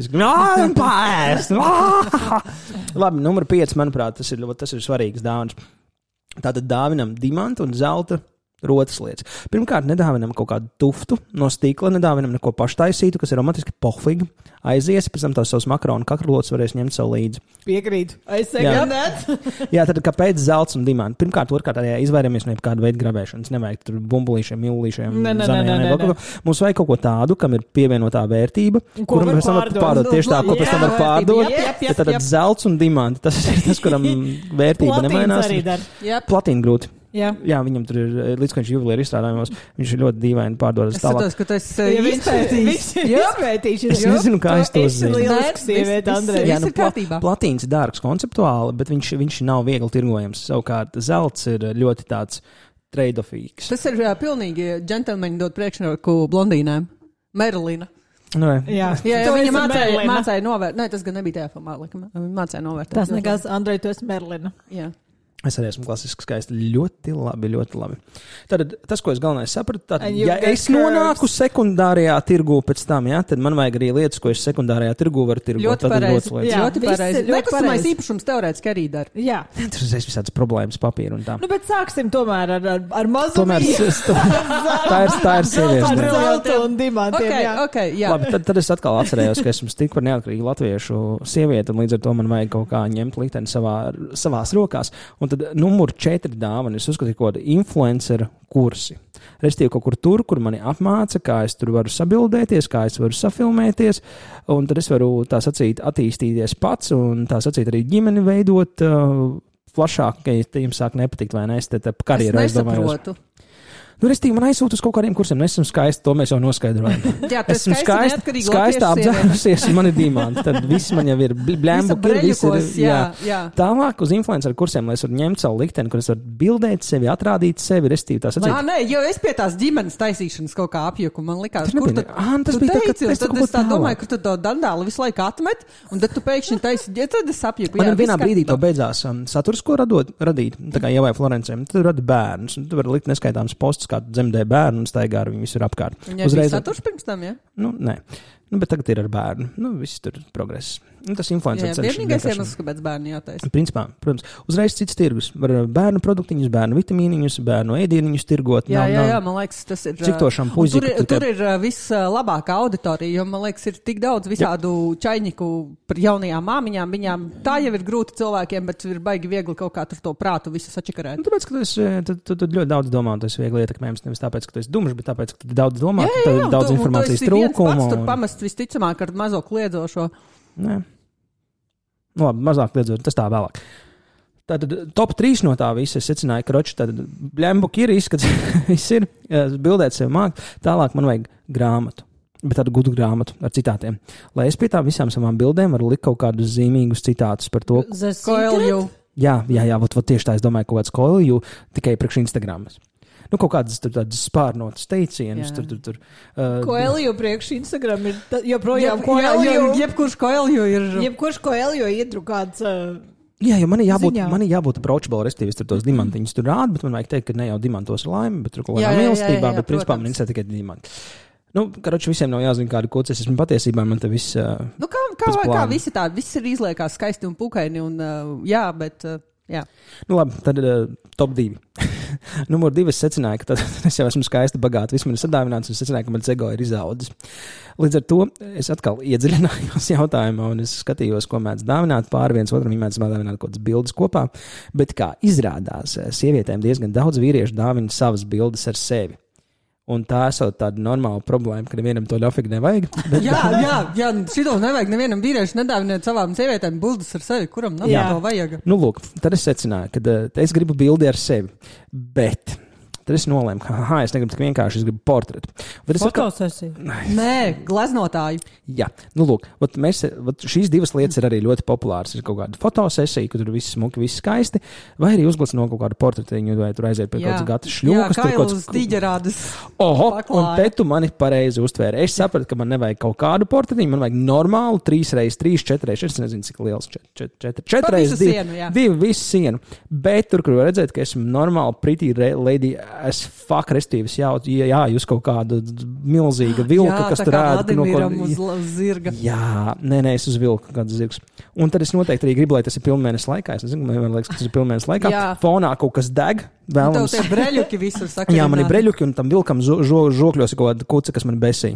[SPEAKER 1] Labi, numur 5, manuprāt, tas ir svarīgs dāvans. Tātad dāvinam dimantu un zelta rotas lietas. Pirmkārt, nedāvinam kaut kādu tuftu no stīkla, nedāvinam neko paštaisītu, kas ir romantiski pofīgi. Aizies, pēc tam tās savus makaronu kakrlotus varēs ņemt sev līdzi.
[SPEAKER 3] Piekrītu. Aizsegādēt.
[SPEAKER 1] Jā, tad kāpēc zelts un dimanti? Pirmkārt, otrkārt, arī izvairamies no kāda veida grabēšanas. Nevajag tur bumbulīšiem, millīšiem, zanējiem. Mums vajag kaut ko tādu, kam ir pievienotā vērtība, kuru mēs varam pārdot tieši tā, ko pēc tam var pārdot. Tad zelts un dimanti, tas ir tas, kuram vērtība nemainās. Platīna grūti. Jā, viņam tur ir, līdz ko viņš juvelieru izstrādājumos, viņš ir ļoti dīvaini pārdodas tālāk.
[SPEAKER 2] Es saprotu, ka tas izpētīšu.
[SPEAKER 1] Es nezinu, kā es to zinu. Platīns ir dārgs konceptuāli, bet viņš nav viegli tirgojams. Savukārt zelts ir ļoti tāds trade-offīgs.
[SPEAKER 2] Tas ir pilnīgi džentelmeņi dod priekšroku blondīnēm. Merilina. Jā, viņa mācēja novērt. Nē, tas gan nebija tajā filmā, viņa mācēja novērt.
[SPEAKER 3] Tas nekas, Andrej, tu esi Merilina.
[SPEAKER 2] Jā.
[SPEAKER 1] Es arī esmu klasiski skaisti. Ļoti labi. Tad tas, ko es galvenais sapratu, ja es nonāku sekundārajā tirgū pēc tam, tad man vajag arī lietas, ko es sekundārajā tirgū varu tirgot.
[SPEAKER 2] Ļoti pareizi. Nekustamais īpašums teorētiski arī dara.
[SPEAKER 3] Jā.
[SPEAKER 1] Tur ir visādas problēmas papīra un tā.
[SPEAKER 3] Nu, bet sāksim tomēr ar mazu
[SPEAKER 1] tā ir sieviešu.
[SPEAKER 3] Zelta un dimantiem.
[SPEAKER 2] Okay, jā.
[SPEAKER 1] Labi, tad es atkal atcerējos, ka esmu tikko neatkarīgi latviešu sievieti, un līdz ar to man vajag kaut kā ņemt likteni savās rokās. Un tad numur 4 dāvana, es uzskatu, kaut kāda influenceru kursi. Restīvi kaut kur tur, kur mani apmāca, kā es tur varu sabildēties, kā es varu safilmēties, un tad es varu, tā sacīt, attīstīties pats, un tā sacīt arī ģimeni veidot plašāk, ka jums sāk nepatikt, vai ne? Es karjeru
[SPEAKER 2] nesaprotu.
[SPEAKER 1] Nu, restīvi, man aizsūt uz kaut kādiem kursiem. Es esmu skaisti, to mēs jau noskaidrojam.
[SPEAKER 2] Jā, tas esmu
[SPEAKER 1] skaisti apdzērusies, un man ir dimanti. Tad viss man jau ir blembuki, viss ir. Jā. Tālāk uz influenceru kursiem, lai es varu ņemt savu likteni, kur es varu bildēt sevi, atrādīt sevi, restīvi tā sacīt.
[SPEAKER 2] Nē, jo es pie tās ģimenes taisīšanas kaut kā apjuku. Man likās,
[SPEAKER 1] kur tad
[SPEAKER 2] tu teici, un tad es tā domāju, kur tu to dandāli visu laiku atmet, un tad tu pēkšņi taisi, ja tad es apjuku.
[SPEAKER 1] Man vienā brīdī to beidzās saturs, ko radīt, tā kā Ievai Florencēm, tad radi bērnus, un tu vari likt neskaitāms postus, kā dzemdē bērnu un staigā ar viņu visur apkārt.
[SPEAKER 2] Viņai bija saturs pirms tam, ja?
[SPEAKER 1] Nu, nē. Nu, bet tagad ir ar bērnu. Nu, viss tur progress. Nu, tas influencer ceļš.
[SPEAKER 2] Vienīgais iemesls, kāpēc bērni jātaisa.
[SPEAKER 1] Principā, protams, uzreiz cits tirgus. Var bērnu produktiņus, bērnu vitamīniņus, bērnu ēdieniņus tirgot.
[SPEAKER 2] Jā, man liekas, tas ir...
[SPEAKER 1] Cik to šampuzi?
[SPEAKER 2] Tur ir vislabākā auditorija, jo, man liekas, ir tik daudz visādu čaļņiku par jaunajām māmiņām. Viņām tā jau ir grūti cilvēkiem, bet ir baigi viegli kaut kā tur to prātu visu sačakarēt.
[SPEAKER 1] Nu, tāpēc, ka tu ļoti daudz domā, un tu esi viegli ietekmējams. Nevis tāpēc, ka tu esi dumšs, bet tāpēc, ka tu daudz domā, ka tev ir daudz informācijas trūkumu. Visticamāk, ar mazo kliedzošo. Nē. Nu, labi, mazāk kliedzot, tas tā vēlāk. Tātad top 3 no tā visa es secināju, ka roči tātad blembuki ir izskats, viss ir, bildēt sevi māk, tālāk man vajag grāmatu, bet tādu gudu grāmatu ar citātiem. Lai es pie tām visām savām bildēm varu likt kaut kādus zīmīgus citātus par to.
[SPEAKER 2] Koelju.
[SPEAKER 1] Jā, tieši tā, es domāju, kaut kāds Koelju tikai priekš Instagramas. Nu, kaut kādas tādas spārnotas teicienas.
[SPEAKER 3] Koelju priekš Instagram ir joprojām
[SPEAKER 2] jebkurš Koelju ir.
[SPEAKER 3] Jebkurš Koelju iedrukāts.
[SPEAKER 1] Jā, jo man ir jābūt approachable, restīvi, es tur tos dimantiņus tur rādu, bet man vajag teikt, ka ne jau dimantos ir laime, bet tur kaut kādā mīlestībā, bet principā man interesē tikai dimanti. Nu, karoči, visiem nav jāzina, kādu kods es esmu patiesībā, man te viss...
[SPEAKER 2] Nu, kā visi tā, viss ir izliekās skaisti un pukaini, un jā, bet... Jā.
[SPEAKER 1] Nu, labi, tad top 2. Numur 2 es secināju, ka es jau esmu skaisti bagāti, viss man ir sadāvināts, un es secināju, ka mans ego ir izaudzis. Līdz ar to es atkal iedziļinājos jautājumā, un es skatījos, ko mēdz dāvināt pāri viens otram, viņi mēdz dāvināt kaut kādas bildes kopā, bet kā izrādās, sievietēm diezgan daudz vīriešu dāvina savas bildes ar sevi. Un tā esot tāda normāla problēma, ka nevienam to ļofīgi nevajag. Bet...
[SPEAKER 2] jā, šito nevajag, nevienam vīriešu nedāvināt savām sievietēm bildes ar sevi, kuram nav to vajag.
[SPEAKER 1] Nu, lūk, tad es secināju, ka es gribu bildi ar sevi, bet tad es nolēmu, ka es negribu tik vienkārši, es gribu portretu.
[SPEAKER 3] Fotosesiju?
[SPEAKER 2] Nē, gleznotāju.
[SPEAKER 1] Jā, nu lūk, šīs divas lietas ir arī ļoti populāras. Ir kaut kāda fotosesija, kur tur viss smuki, viss skaisti, vai arī uzglezno kaut kādu portretiņu, vai tur aiziet pie kaut kādas gatas šļūkas.
[SPEAKER 2] Jā, Kailas tīģerādas.
[SPEAKER 1] Un te tu mani pareizi uztvēri. Es sapratu, ka man nevajag kaut kādu portretiņu, man vajag normālu 3x3, 4x, es nezinu, cik liels, 4x2, visu sienu. Bet tur, kur var redzēt, ka esmu normāli pretty lady as fuck, restīvas jūs kaut kādu milzīga vilka, kas tur ēd.
[SPEAKER 2] Uz zirga.
[SPEAKER 1] Jā, nē, es uz vilku kāds zirgs. Un tad es noteikti arī gribu, lai tas ir pilnmēnesis laikā. Es nezinu, man liekas, ka tas ir pilnmēnesis laikā. Jā. Fonā kaut kas deg.
[SPEAKER 2] Vēlams. Tev tie breļuki visur saka.
[SPEAKER 1] Jā, man ir breļuki un tam vilkam žokļos ir kaut kāda kuca, kas man besī.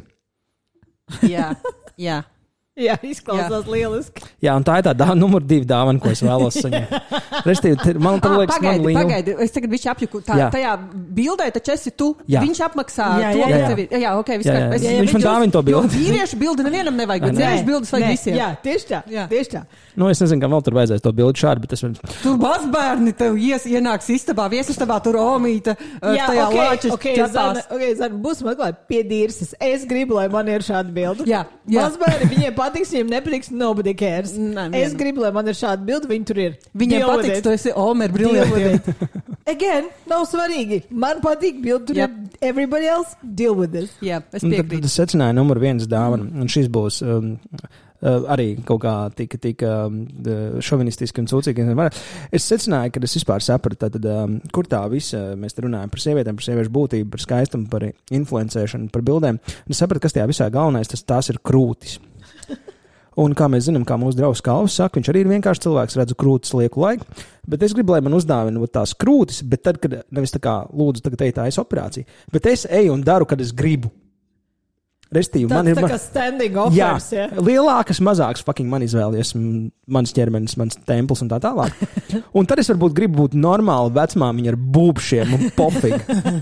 [SPEAKER 2] Jā.
[SPEAKER 3] Jā, izklausās lieliski.
[SPEAKER 1] Jā, un tā ir tā numur 2 dāvana, ko es vēlos saņemt. Restīvi, man liekas,
[SPEAKER 2] pagaidi, es tagad viņš apjuku. Tajā bildē taču esi tu. Jā. Viņš apmaksā to, ka tevi... Jā, ok, viss kārtībā.
[SPEAKER 1] Viņš man dāvina to bildi.
[SPEAKER 2] Vīriešu bildi nevienam nevajag, bet vīriešu bildes vajag visiem.
[SPEAKER 3] Jā, tieši tā.
[SPEAKER 1] Nu, es nezinu, kā vēl tur vajadzēs to bildi šādi, bet es...
[SPEAKER 2] Tur mazbērni tev ienāks istabā, viesistabā, tur omīta, tajā lāčas ķepās.
[SPEAKER 3] Zan, būs meklēt pie dīrsis. Es gribu, lai man ir šāda bildi.
[SPEAKER 2] Jā.
[SPEAKER 3] Mazbērni, viņiem patiks, viņiem nepatiks, nobody cares. Es gribu, lai man ir šāda bildi, viņi tur ir.
[SPEAKER 2] Viņiem patiks, tu esi Omer briljantiem.
[SPEAKER 3] Again, nav svarīgi. Man patīk bildi, tur ir everybody else, deal with this.
[SPEAKER 2] Jā, es piekrītu.
[SPEAKER 1] Tad es secināju numur 1 dāvanu, un šis būs... arī kaut kā tika šovinistiski un cūcīgi. Es secināju, ka es vispār sapratu, kur tā visa, mēs te runājam par sievietēm, par sieviešu būtību, par skaistumu, par influencēšanu, par bildēm. Es sapratu, kas tajā visā galvenais, tās ir krūtis. Un kā mēs zinām, kā mūsu draugs Kalvs saka, viņš arī ir vienkārši cilvēks, redzu krūtis lieku laiku, bet es gribu, lai man uzdāvina tās krūtis, bet tad, kad nevis tā kā lūdzu tagad ej tā aizoperācija, bet es eju un daru, kad es gribu. Restīvi,
[SPEAKER 3] man ir tā kā standing offers,
[SPEAKER 1] jā. Lielākas, mazākas fucking man izvēlies, mans ķermenis, mans templis un tā tālāk. Un tad es varbūt gribu būt normāli vecmāmiņa ar būbšiem un popīgi.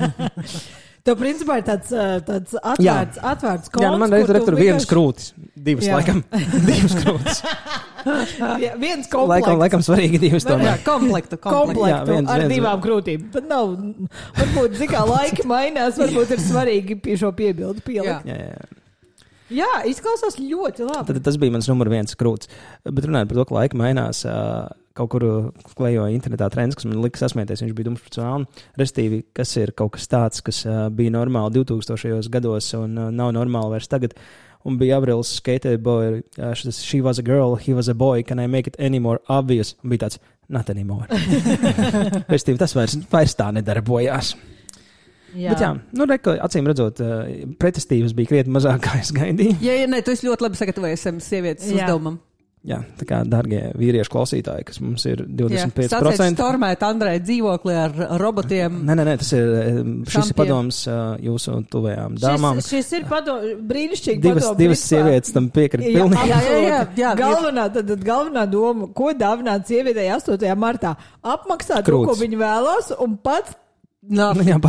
[SPEAKER 3] Tev principā ir tāds atvērts konts.
[SPEAKER 1] Jā, man reiz tur vienas krūtis. Divas, laikam. Divas krūtis.
[SPEAKER 3] Viens komplekts.
[SPEAKER 1] Laikam svarīgi divas tomēr.
[SPEAKER 2] Komplektu.
[SPEAKER 3] Jā, ar divām krūtīm. Bet nav, varbūt zikā laiki mainās, varbūt ir svarīgi pie šo piebildu pielikt. Jā, izklausās ļoti labi.
[SPEAKER 1] Tad tas bija mans numur 1 krūtis. Bet runājot par to, ka laika mainās, kaut kur klejoja internetā trends, kas man lika sasmieties, viņš bija dums par cēlnu. Restīvi, kas ir kaut kas tāds, kas bija normāli 2000. gados un nav normāli vairs tagad. Un bija Avrils skateboy, she was a girl, he was a boy, can I make it any more obvious? Un bija tāds, not anymore. Restīvi, tas vairs tā nedarbojās. Jā. Bet jā, acīm redzot, pretestības bija krietni mazāk, kā es gaidīju.
[SPEAKER 2] Jā, tu esi ļoti labi sagatavojies sievietes uzdevumam.
[SPEAKER 1] Jā, tā kā, dārgie vīriešu klausītāji, kas mums ir 25%.
[SPEAKER 2] Sāciet stormēt Andrei dzīvokli ar robotiem.
[SPEAKER 1] Nē, šis ir padoms jūsu tuvējām dāmām.
[SPEAKER 3] Šis ir brīnišķīgi padoms.
[SPEAKER 1] Divas sievietes tam piekrīt pilnīgi.
[SPEAKER 3] Jā. Galvenā doma, ko dāvināt sievietei 8. martā? Apmaksāt to, ko viņi vēlas, un pats...
[SPEAKER 1] Jā,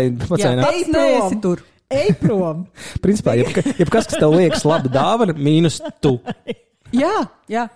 [SPEAKER 2] neesi tur.
[SPEAKER 3] Ej prom.
[SPEAKER 1] Principā, jebkas, kas tev liekas laba dāvana, mīnus tu.
[SPEAKER 2] Jā.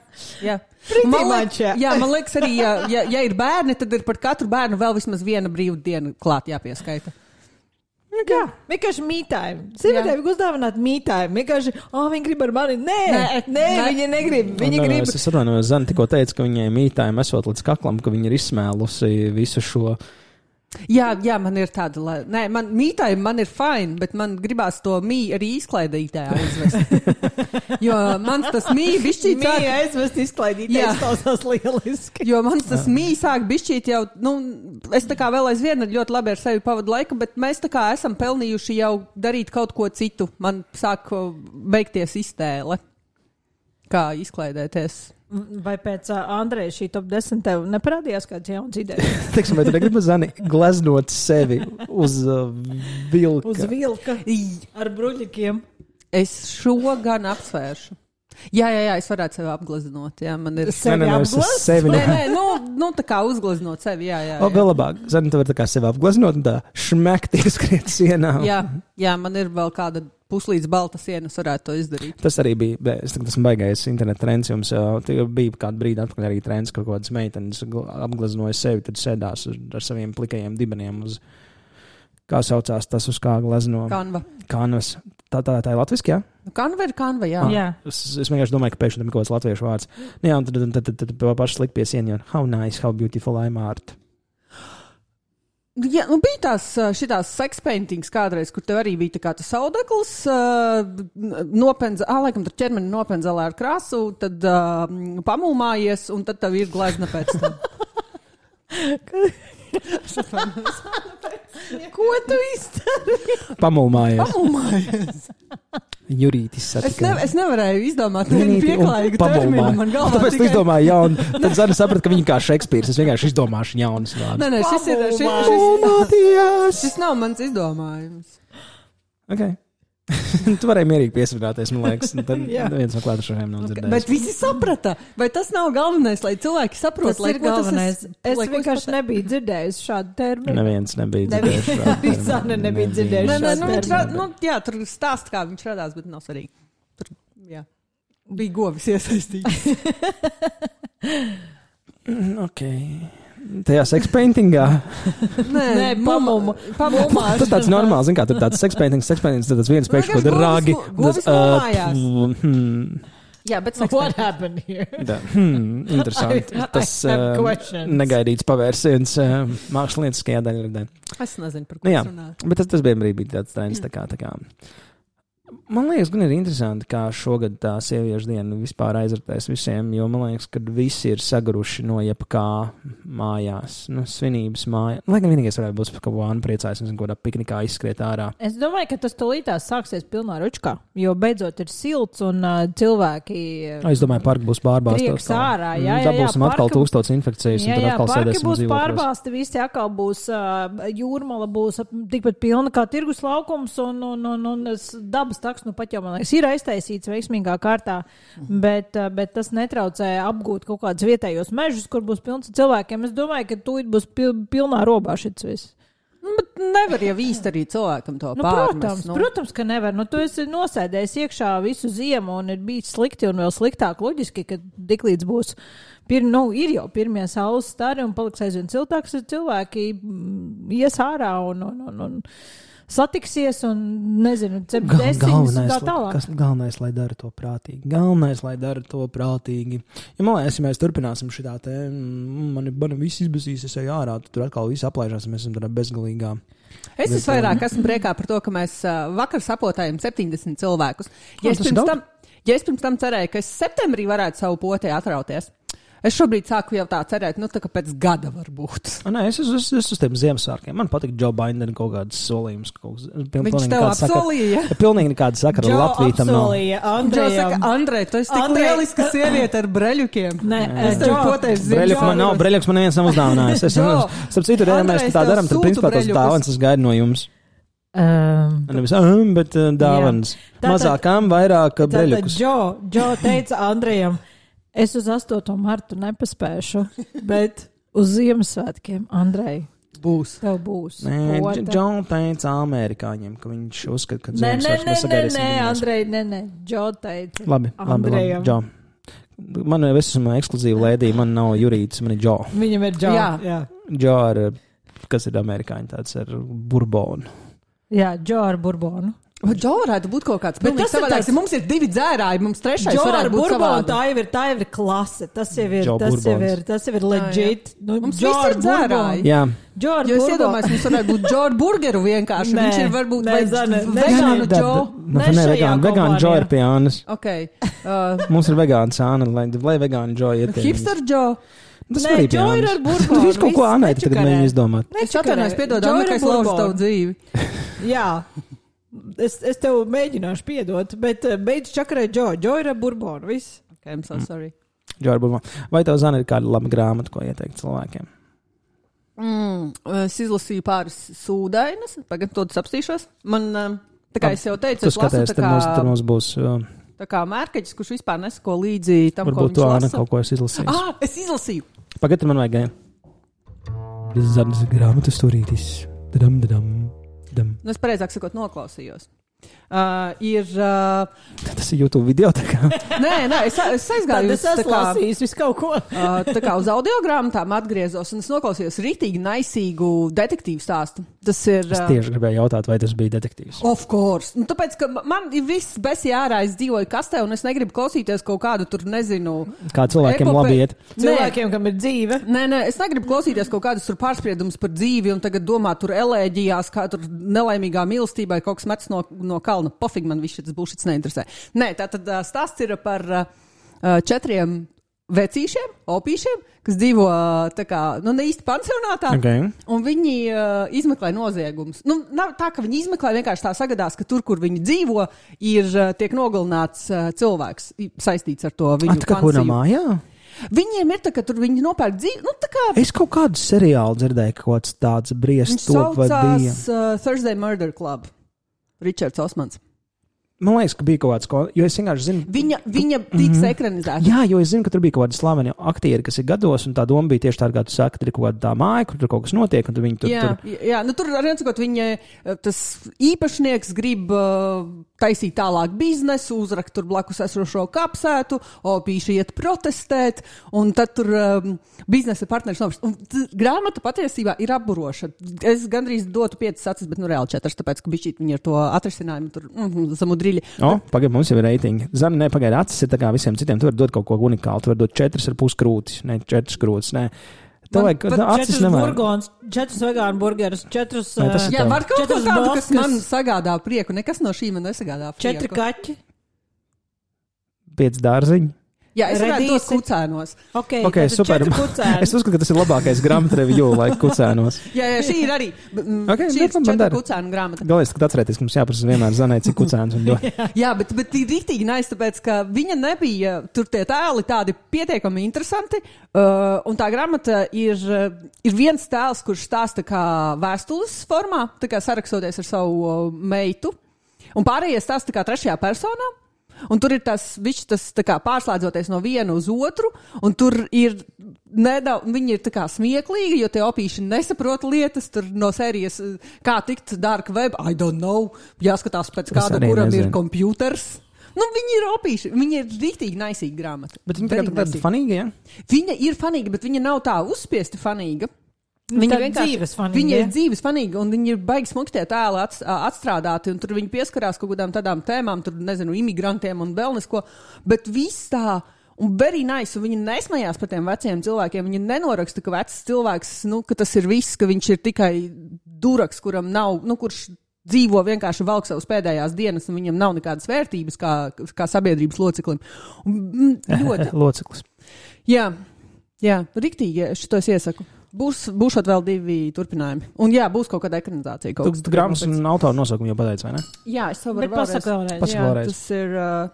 [SPEAKER 2] Man liekas arī, ja ir bērni, tad ir par katru bērnu vēl vismaz viena brīva diena klāt jāpieskaita.
[SPEAKER 3] Jā, vienkārši mītājumi. Sievietē vajag uzdāvināt mītājumi. Vienkārši, viņi grib ar mani. Nē, viņi negrib. Viņi grib.
[SPEAKER 1] Es runāju, Zana tikko teica, ka viņai mītājumi esot līdz kaklam, ka viņa ir izsmēlusi visu šo...
[SPEAKER 2] Jā, man ir tāda, nē, mītājumi man ir fine, bet man gribās to arī izklaidītē aizvest. Jo mans tas bišķīt sāk...
[SPEAKER 3] aizvest izklaidītē izklausās lieliski.
[SPEAKER 2] Jo mans tas sāk bišķīt jau, es tā kā vēl aizvien ļoti labi ar sevi pavadu laiku, bet mēs tā kā esam pelnījuši jau darīt kaut ko citu. Man sāk beigties iztēle, kā izklaidēties.
[SPEAKER 3] Vai pēc Andreja šī top 10 tev neparādījās kāds jauns idejas?
[SPEAKER 1] Teiksim, vai tu negribi, Zani, gleznot sevi uz vilka?
[SPEAKER 3] Uz vilka ar bruļikiem.
[SPEAKER 2] Es šo gan apsvēršu. Jā, es varētu sevi apgleznot. Jā, man ir
[SPEAKER 3] sevi apgleznot?
[SPEAKER 2] Nē, tā kā uzgleznot sevi, jā.
[SPEAKER 1] O, vēl labāk. Zani, tu vari tā kā sevi apgleznot un tā šmekti skriet sienā.
[SPEAKER 2] Jā, man ir vēl kāda puslīdz balta sienas varētu to izdarīt.
[SPEAKER 1] Tas arī bija, es esmu baigājis internet trends, jums bija kādu brīdi atpakaļ arī trends, ka kaut kādas meitenes apgleznoja sevi, tad sēdās ar saviem plikajiem dibeniem uz, kā saucās tas, uz kā glezno? Canvas. Tā ir latviski, jā?
[SPEAKER 2] Canva ir Canva, jā.
[SPEAKER 1] Es vienkārši domāju, ka pēkšņi tam ir kaut kāds latviešu vārds. Jā, un tad paši slikt pie sieniem. How nice, how beautiful I'm art.
[SPEAKER 2] Jā, bija šitās sex paintings kādreiz, kur tev arī bija tā kā tas audekls, laikam tur ķermeni nopenzelē ar krāsu, tad pamūmājies, un tad tev ir glezna pēc tam. Ko tu izdarīji?
[SPEAKER 1] Pamūmājies. Jurītis satika.
[SPEAKER 2] Es nevarēju izdomāt vienu pieklājīgu terminu. Man galvā
[SPEAKER 1] tāpēc tu izdomāji jaunu. Tad Zana saprata, ka viņa kā Šekspīrs. Es vienkārši izdomāšu jaunas vārdus.
[SPEAKER 2] Nē, šis nav mans izdomājums.
[SPEAKER 1] Ok. Tu varēji mierīgi piesavināties, man liekas. Tad neviens no klātešajiem nav dzirdējis.
[SPEAKER 2] Bet visi saprata. Vai tas nav galvenais, lai cilvēki saprot?
[SPEAKER 3] Tas ir galvenais. Es vienkārši nebiju dzirdējis šādu terminu.
[SPEAKER 1] Neviens nebija dzirdējis šādu terminu.
[SPEAKER 3] Zana nebija dzirdējis šādu terminu.
[SPEAKER 2] Jā, tur stāst, kā viņš radās, bet nav svarīgi. Tur, jā. Bija govis iesaistīts.
[SPEAKER 1] Ok. Tajā sex-paintingā?
[SPEAKER 2] Nē, pamumās.
[SPEAKER 1] Tas tāds normāls, zin kā, tur tāds sex-paintings, tad tas viens pēkšņi kaut ir rāgi.
[SPEAKER 2] Govis mājās. Jā, bet
[SPEAKER 3] what happened here?
[SPEAKER 1] Interesanti. Tas negaidīts pavērsiens mākslinieckajā daļradē.
[SPEAKER 2] Es nezinu, par ko runāt.
[SPEAKER 1] Bet tas bija tāds trends, tā kā. Man liekas, gan ir interesanti, kā šogad tā sieviešu diena vispār aizvērtēs visiem, jo man liekas, ka visi ir saguruši no jebkā mājās, svinības mājās. Lai gan vienīgais varētu būt, ka Vāna priecājas, nezinu, kādā piknikā izskriet ārā.
[SPEAKER 3] Es domāju, ka tas tūlītās sāksies pilnā ručkā, jo beidzot ir silts un cilvēki...
[SPEAKER 1] Es domāju, parki būs pārbāzti.
[SPEAKER 3] Prieks ārā, jā.
[SPEAKER 1] Dabūsim atkal 1000 infekcijas un tad atkal sēdēsim
[SPEAKER 3] parki būs pārbāzti, visi atkal būs, jūrmala būs tikpat pilna kā tirgus laukums un dabas taks, pat jau, man liekas, ir aiztaisīts veiksmīgā kārtā, bet tas netraucē apgūt kaut kādus vietējos mežus, kur būs pilns cilvēkiem. Es domāju, ka tūlīt būs pilnā robā šits viss.
[SPEAKER 2] Bet nevar jau īsti arī cilvēkam to pārmest.
[SPEAKER 3] Protams, ka nevar. Tu esi nosēdējis iekšā visu ziemu un ir bijis slikti un vēl sliktāk loģiski, ka tiklīdz būs ir jau pirmie saules stari un paliks aizvien siltāks, cilvēki ies ārā un satiksies un, nezinu, desiņas un tā tālāk.
[SPEAKER 1] Galvenais, lai dara to prātīgi. Ja mēs turpināsim šitā te, mani viss izbasīs, es eju ārā, tur atkal viss aplaižās, mēs esam tādā bezgalīgā.
[SPEAKER 2] Es visvairāk esmu priekā par to, ka mēs vakar sapotājam 70 cilvēkus. Ja es pirms tam cerēju, ka es septembrī varētu savu potē atrauties. Es šobrīd sāku jau tā cerēt, tā kā pēc gada varbūt.
[SPEAKER 1] Nē, es uz tiem Ziemassvētkiem. Man patīk Joe Biden kaut kādas solījumus.
[SPEAKER 2] Viņš tev apsolīja?
[SPEAKER 1] Pilnīgi nekāda sakara ar Latviju tam nav.
[SPEAKER 2] Joe saka, Andrej, tu esi tik lieliska sieviete ar breļukiem.
[SPEAKER 3] Nē,
[SPEAKER 2] es tev potēšu Ziemassvētkiem.
[SPEAKER 1] Breļuks man neviens nav uzdāvinājis. Starp citu, ja mēs tā daram, tad principā tas dāvans es gaidu no jums. Nevis, bet dāvans. Mazākām vairāk breļukus.
[SPEAKER 3] Joe teica Andrejam, es uz 8. martu nepaspēšu, bet uz Ziemassvētkiem, Andrej, tev būs.
[SPEAKER 1] Nē, Džon teica amerikāņiem, ka viņš uzskata, ka Ziemassvētkiem mēs sagaidīsim.
[SPEAKER 3] Nē, Andrej, Džo teica.
[SPEAKER 1] Labi, Džo. Man jau esmu ekskluzīva lēdī, man nav Jurītis, man ir Džo.
[SPEAKER 3] Viņam ir Džo. Jā.
[SPEAKER 1] Džo ar, kas ir amerikāņi, tāds ar burbonu.
[SPEAKER 3] Jā, Džo ar burbonu.
[SPEAKER 2] Džo varētu būt kaut kāds pilnīgi savādāks. Mums ir 2 dzērāji, mums 3. varētu būt savādāk.
[SPEAKER 3] Tā jau ir klase, tas jau ir legit.
[SPEAKER 2] Mums viss ir dzērāji.
[SPEAKER 1] Jā.
[SPEAKER 2] Jo es iedomājos, mums varētu būt Džo ar burgeru vienkārši. Viņš ir varbūt vegānu Džo.
[SPEAKER 1] Vegānu Džo ir pie Ānas.
[SPEAKER 2] Ok.
[SPEAKER 1] Mums ir vegāns Āna, lai vegānu Džo iet.
[SPEAKER 2] Hipster Džo.
[SPEAKER 3] Nē, Džo ir ar burbonu.
[SPEAKER 1] Viņš kaut ko Ānai tagad mēģina izdomāt.
[SPEAKER 2] Es atvainojos, piedod, Anna, ka es laužu tavu dzīvi.
[SPEAKER 3] Jā. Es tev mēģināšu piedot, bet beidz čakarēt Džo. Džo ir ar burbonu, viss.
[SPEAKER 2] Ok, I'm so sorry.
[SPEAKER 1] Džorbumā. Vai tev, Zana, ir kāda laba grāmata, ko ieteikt cilvēkiem?
[SPEAKER 2] Es izlasīju pāris sūdainas, tagad to apstīšos. Man, tā kā es jau teicu,
[SPEAKER 1] es lasu tā kā... Tur mums būs...
[SPEAKER 2] Tā kā mērkeģis, kurš vispār nesako līdzi tam,
[SPEAKER 1] varbūt
[SPEAKER 2] ko viņš lasa.
[SPEAKER 1] Varbūt tu, Āna, kaut ko esi izlasījis.
[SPEAKER 2] Es izlasīju!
[SPEAKER 1] Pagad, man vajag Zanas grāmatu stūrītis.
[SPEAKER 2] Es pareizāk sakot noklausījos.
[SPEAKER 1] Tas ir YouTube video, tā kā?
[SPEAKER 2] Nē, es aizgāju.
[SPEAKER 3] Es lasīju visu kaut ko.
[SPEAKER 2] Tā kā uz audiogrāmatām atgriezos un es noklausījos ritīgi naisīgu detektīvu stāstu. Tas ir...
[SPEAKER 1] Es tieši gribēju jautāt, vai tas bija detektīvs.
[SPEAKER 2] Of course. Nu, tāpēc, ka man ir viss besi ārā, es dzīvoju kastē un es negribu klausīties kaut kādu tur, nezinu...
[SPEAKER 1] Kā cilvēkiem labi iet.
[SPEAKER 3] Cilvēkiem, kam ir dzīve.
[SPEAKER 2] Nē, es negribu klausīties kaut kādus tur pārspriedumus par dzīvi un tagad domāt tur elēģijās, kā tur nelaimīgā mīlestībai kaut kas mets no kalna. Pofīgi man viss šis būs, šis neinteresē. Nē, tātad stāsts ir par 4 vecīšiem, opīšiem, kas dzīvo tā kā, ne īsti pansionātā, un viņi izmeklē noziegumus. Nav tā, ka viņi izmeklē, vienkārši tā sagadās, ka tur, kur viņi dzīvo, tiek nogalināts cilvēks saistīts ar to viņu
[SPEAKER 1] pansiju. Mājā?
[SPEAKER 2] Viņiem ir tā, ka tur viņi nopērk dzīvi, tā kā...
[SPEAKER 1] Es kaut kādu seriālu dzirdēju, ka kaut kāds tāds briest top vadīja.
[SPEAKER 2] Viņš saucās Thursday Murder Club. Ričards Osmans.
[SPEAKER 1] Man liekas, ka bija kaut kāds, jo es vienkārši zinu...
[SPEAKER 2] Viņa tiks ekranizēta.
[SPEAKER 1] Jā, jo es zinu, ka tur bija kaut kādi slaveni aktieri, kas ir gados, un tā doma bija tieši tā, kā tu saki, tur ir kaut kāda tā māja, kur tur kaut kas notiek, un viņi tur...
[SPEAKER 2] Jā, tur arī atsakot, tas īpašnieks grib taisīt tālāk biznesu, uzrakt tur blakus esošo kapsētu, opīši iet protestēt, un tad tur biznesa partneris novērst. Un grāmata patiesībā ir apburoša. Es gandrīz dotu 5 acis, bet reāli 4, tāpēc, ka bišķīt viņi ar to atrisinājumu tur zamudri.
[SPEAKER 1] Pagaid, mums jau ir reitingi. Zana, pagaid, acis ir tā kā visiem citiem. Tu vari dot kaut ko unikālu. Tu vari dot 4,5 krūtis, ne 4 krūtis, ne. Tev vajag, acis nevajag.
[SPEAKER 3] 4 vegānu burgerus, 4...
[SPEAKER 2] Jā, var kaut ko tādu, kas man sagādā prieku. Nekas no šī man nesagādā prieku.
[SPEAKER 3] 4 kaķi.
[SPEAKER 1] 5 dārziņi.
[SPEAKER 2] Jā, es varētu dot kucēnos.
[SPEAKER 3] Ok,
[SPEAKER 1] super. Es uzskatu, ka tas ir labākais grāmatu review, lai kucēnos.
[SPEAKER 2] Jā, šī ir arī. Šī ir 4 kucēnu grāmata.
[SPEAKER 1] Galvenais, ka atcerēties, ka mums jāprasa vienmēr Zanai, cik kucēns un ļoti.
[SPEAKER 2] Jā, bet ir rītīgi nice, tāpēc, ka viņa nebija, tur tie tēli tādi pietiekami interesanti, un tā grāmata ir viens tēls, kurš stāsta kā vēstules formā, tā kā sarakstoties ar savu meitu, un pārējie stāsta kā 3. personā. Un tur ir tas tā kā pārslēdzoties no viena uz otru, un tur ir nedaudz, viņi ir tā kā smieklīgi, jo tie opīši nesaprot lietas, tur no sērijas, kā tikt dark web, I don't know, jāskatās pēc kāda, kuram ir kompjuters. Viņi ir opīši, viņi ir rītīgi naisīgi grāmata.
[SPEAKER 1] Bet viņa tāda fanīga, ja?
[SPEAKER 2] Viņa ir fanīga, bet viņa nav tā uzspiesti fanīga.
[SPEAKER 3] Viņa ir
[SPEAKER 2] dzīves fanīga, un viņi ir baigi smuki tie tēli atstrādāti, un tur viņi pieskarās kaut kādām tādām tēmām, tur, nezinu, imigrantiem un vēl nesko, bet viss tā, un very nice, un viņi nesmējās par tiem veciem cilvēkiem, viņi nenoraksta, ka vecs cilvēks, ka tas ir viss, ka viņš ir tikai duraks, kuram nav, kurš dzīvo vienkārši valk savas pēdējās dienas, un viņam nav nekādas vērtības kā sabiedrības loceklim. Ļoti.
[SPEAKER 1] Loceklis.
[SPEAKER 2] Jā, riktīgi, šito es iesaku. Būšot vēl 2 turpinājumi. Un jā, būs kaut kāda ekranizācija.
[SPEAKER 1] Tu grāmatas un autoru nosaukumu jau pateici, vai ne?
[SPEAKER 2] Jā, es savu varu
[SPEAKER 3] vēlreiz.
[SPEAKER 2] Jā, tas ir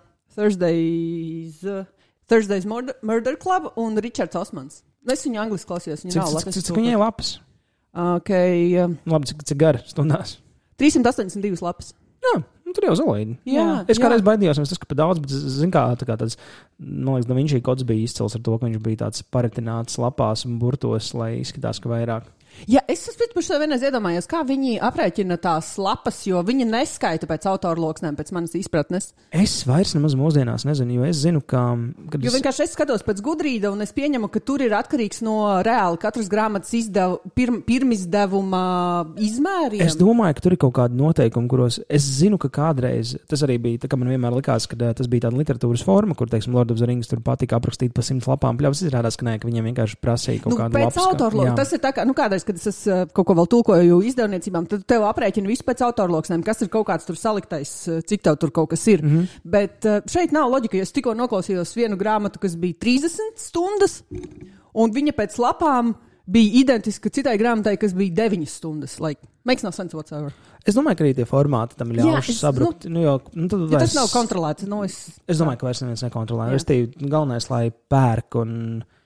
[SPEAKER 2] Thursday's Murder Club un Ričards Osmans. Es viņu angliski klausījos.
[SPEAKER 1] Cik viņai lapas? Labi, cik gara stundās?
[SPEAKER 2] 382 lapas.
[SPEAKER 1] Jā, tur jau zolīdi. Es kādreiz baidījos, tas, ka pa daudz, bet zin kā tāds, man liekas, Da Vinci kods bija izcils ar to, ka viņš bija tāds paretināts lapās un burtos, lai izskatās, ka vairāk.
[SPEAKER 2] Jā, es par šo vienreiz iedomājos, kā viņi aprēķina tās lapas, jo viņi neskaita pēc autora loksnēm, pēc manas izpratnes.
[SPEAKER 1] Es vairs nemaz mūsdienās nezinu, jo es zinu, ka...
[SPEAKER 2] Jo vienkārši es skatos pēc gudrīda, un es pieņemu, ka tur ir atkarīgs no reāli katras grāmatas pirmizdevuma izmēriem.
[SPEAKER 1] Es domāju, ka tur ir kaut kādi noteikumi, kuros es zinu, ka kādreiz, tas arī bija, tā kā man vienmēr likās, ka tas bija tāda literatūras forma, kur, teiksim, Lord of the Rings tur patika aprakstīt pa 100 lapām, pļavas izrādās, ka nē, ka viņiem vienkārši prasīja kaut kādu lapas.
[SPEAKER 2] Pēc autora tas ir tā kā, kādreiz, kad es kaut ko vēl tulkoju izdevniecībām, tad tev aprēķina visu pēc autorloksnēm, kas ir kaut kāds tur saliktais, cik tev tur kaut kas ir. Bet šeit nav loģika, jo es tikko noklausījos vienu grāmatu, kas bija 30 stundas, un viņa pēc lapām bija identiska citai grāmatai, kas bija 9 stundas. Makes no sense whatsoever.
[SPEAKER 1] Es domāju, ka arī tie formāti tam ļauši sabrukt.
[SPEAKER 2] Tas nav kontrolēts.
[SPEAKER 1] Es domāju, ka vairs neviens nekontrolē. Restīvi, galvenais, lai pērk un...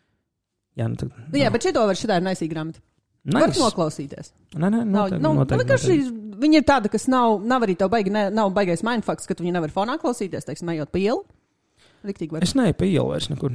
[SPEAKER 2] bet šitā ir naisīga grāmata. Var noklausīties.
[SPEAKER 1] Noteikti.
[SPEAKER 2] Viņa ir tāda, kas nav arī tev nav baigais mindfucks, ka tu viņu nevar fonā klausīties, teiksim, ejot pa ielu. Riktīgi var.
[SPEAKER 1] Es neeju pa ielu vairs nekur.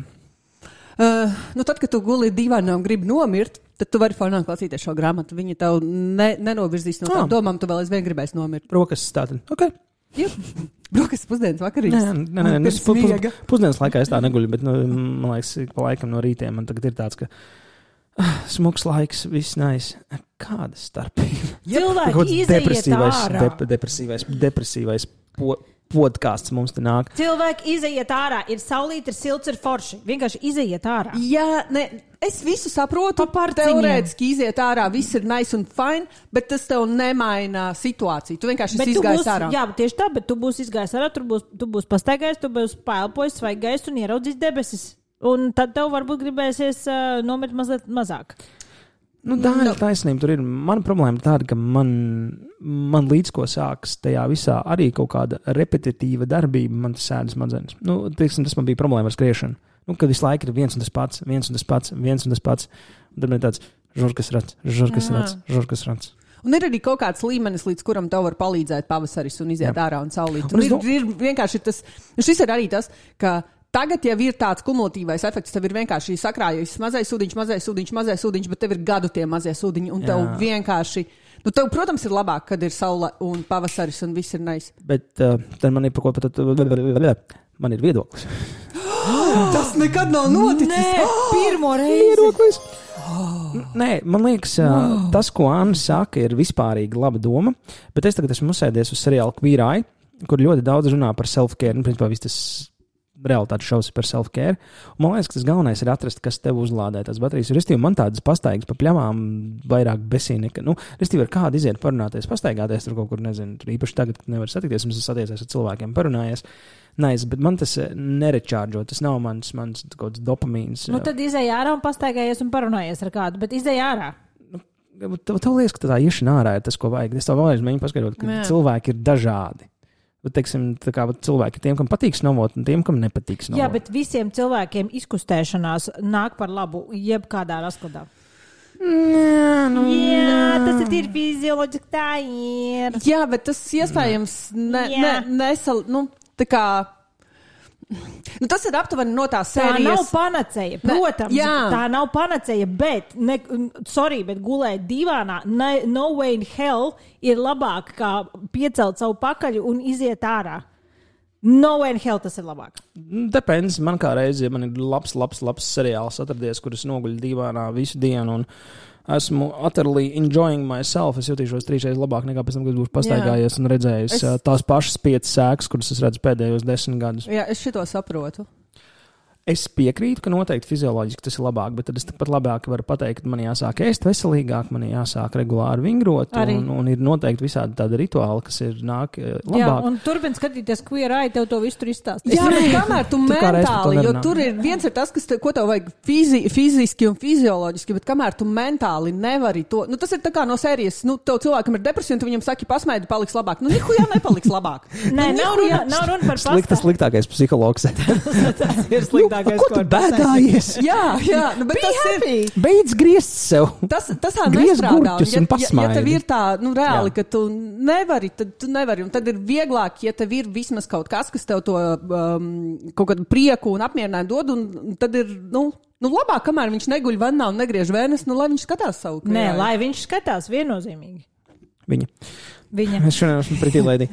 [SPEAKER 2] Tad, kad tu guli dīvainā un gribi nomirt, tad tu vari fonā klausīties šo grāmatu. Viņa tev nenovirzīs no tām domām, tu vēl aizvien gribēsi nomirt.
[SPEAKER 1] Rokas tātad. Ok.
[SPEAKER 2] Jā. Brokas pusdienas vakarīs.
[SPEAKER 1] Nē, pusdienas laikā es tā neguļu, bet, man liekas, pa laikam no rītiem man tagad ir tāds, ka smuks laiks, viss nice. Kāda starpība?
[SPEAKER 3] Cilvēki iziet ārā.
[SPEAKER 1] Depresīvais podkāsts mums te nāk.
[SPEAKER 3] Cilvēki iziet ārā. Ir saulīt, ir silts, ir forši. Vienkārši iziet ārā.
[SPEAKER 2] Jā, es visu saprotu. Teorētiski iziet ārā, viss ir nice un fine, bet tas tev nemaina situāciju. Tu vienkārši izgājis ārā.
[SPEAKER 3] Jā, tieši tā, bet tu būsi izgājis ārā, tu būsi pastaigājis, tu būsi pēlpojis svaigu gaisu un ieraudzījis debesis. Un tad tev varbūt gribēsies nomirt mazliet mazāk.
[SPEAKER 1] Tā ir taisnība. Tur ir mana problēma tāda, ka man līdz ko sākas tajā visā arī kaut kāda repetitīva darbība, man tas sēdas smadzenes. Tas man bija problēma ar skriešanu. Kad visu laiku ir viens un tas pats. Un tad man ir tāds žurkas rats.
[SPEAKER 2] Un ir arī kaut kāds līmenis, līdz kuram tev var palīdzēt pavasaris un iziet ārā un saulīt. Un ir vienkārši tas, šis ir arī tas, ka tagad jau ir tāds kumulatīvais efekts, tev ir vienkārši sakrājies mazais sūdiņš, bet tev ir gadu tie mazie sūdiņi, un tev vienkārši, tev, protams, ir labāk, kad ir saule un pavasaris un viss ir nice.
[SPEAKER 1] Bet tad man ir par ko man ir viedoklis.
[SPEAKER 2] Tas nekad nav noticis.
[SPEAKER 3] Nē, pirmo reizi.
[SPEAKER 1] Viedoklis. Nē, man liekas, tas, ko Anna saka, ir vispārīgi laba doma, bet es tagad esmu uzsēdies uz seriālu Queer Eye, kur ļoti daudz runā par self-care, principā viss tas realitātes šaus par self-care. Un man liekas, ka tas galvenais ir atrast, kas tev uzlādē tās baterijas. Restīvi, man tādas pastaigas pa pļavām vairāk besīnika. Restīvi, ar kādu iziet parunāties, pastaigāties tur kaut kur, nezinu, tur īpaši tagad, kad nevar satikties, mums satiecies ar cilvēkiem, parunājies. Nice, bet man tas nerečārdžo, tas nav mans kaut kāds dopamīns.
[SPEAKER 3] Tad izej ārā un pastaigājies un parunājies ar kādu, bet izej ārā.
[SPEAKER 1] Tev liekas, ka tā iešana ārā ir tas, ko vajag. Es tev vēlreiz mēģinu paskaidrot, ka cilvēki ir dažādi. Teiksim, cilvēki, tiem, kam patīk snovot, un tiem, kam nepatīk snovot.
[SPEAKER 3] Jā, bet visiem cilvēkiem izkustēšanās nāk par labu jebkādā rasklatā. Jā, tas ir fizioloģiski, tā ir.
[SPEAKER 2] Jā, bet tas iespējams tā kā... tas ir aptuveni no tās sērijas.
[SPEAKER 3] Tā nav panacēja, protams. Tā nav panacēja, bet gulēt divānā no way in hell ir labāk kā piecelt savu pakaļu un iziet ārā. No way in hell tas ir labāk.
[SPEAKER 1] Depends. Man kā reizi, ja man ir labs seriāls atradies, kur es noguļu divānā visu dienu un esmu utterly enjoying myself. Es jutīšos 3 reizes labāk nekā pēc tam, kad būšu pastaigājies un redzējis tās pašas 5 sēkas, kuras es redzu pēdējos 10 gadus.
[SPEAKER 2] Jā, es šito saprotu.
[SPEAKER 1] Es piekrītu, ka noteikti fizioloģiski tas ir labāk, bet tad es pat labāk varu pateikt, ka man jāsāk ēst veselīgāk, man jāsāk regulāri vingrot, un ir noteikti visādi tādi rituāli, kas ir nāk labāk.
[SPEAKER 3] Jā, un turpin skatīties Queer Eye, tev to visu tur izstāstīt.
[SPEAKER 2] Jā, bet kamēr tu mentāli, jo tur ir viens ir tas, ko tev vajag fiziski un fizioloģiski, bet kamēr tu mentāli nevari to, tas ir tā kā no sērijas, tev cilvēkam ir depresija, un tu viņam saki, pasmaidi, paliks labāk. Nihujā nepaliks labāk.
[SPEAKER 3] Nē, nav runa par pastāstu.
[SPEAKER 1] Sliktākais psihologs.
[SPEAKER 3] Tas ir sliktākais.
[SPEAKER 1] Ko tu bēdājies?
[SPEAKER 2] Jā, bet tas
[SPEAKER 1] happy. Beidz griezt sev.
[SPEAKER 2] Tas tā nestrādā. Ja tev ir tā, reāli,
[SPEAKER 1] jā.
[SPEAKER 2] Ka tu nevari, tad tu nevari. Un tad ir vieglāk, ja tev ir vismaz kaut kas, kas tev to kaut kādu prieku un apmierinājumu dod, un tad ir, labāk, kamēr viņš neguļ vannā un negriež vēnes, lai viņš skatās savu.
[SPEAKER 3] Nē, lai viņš skatās viennozīmīgi.
[SPEAKER 1] Viņa. Es šodien esmu pretī lady.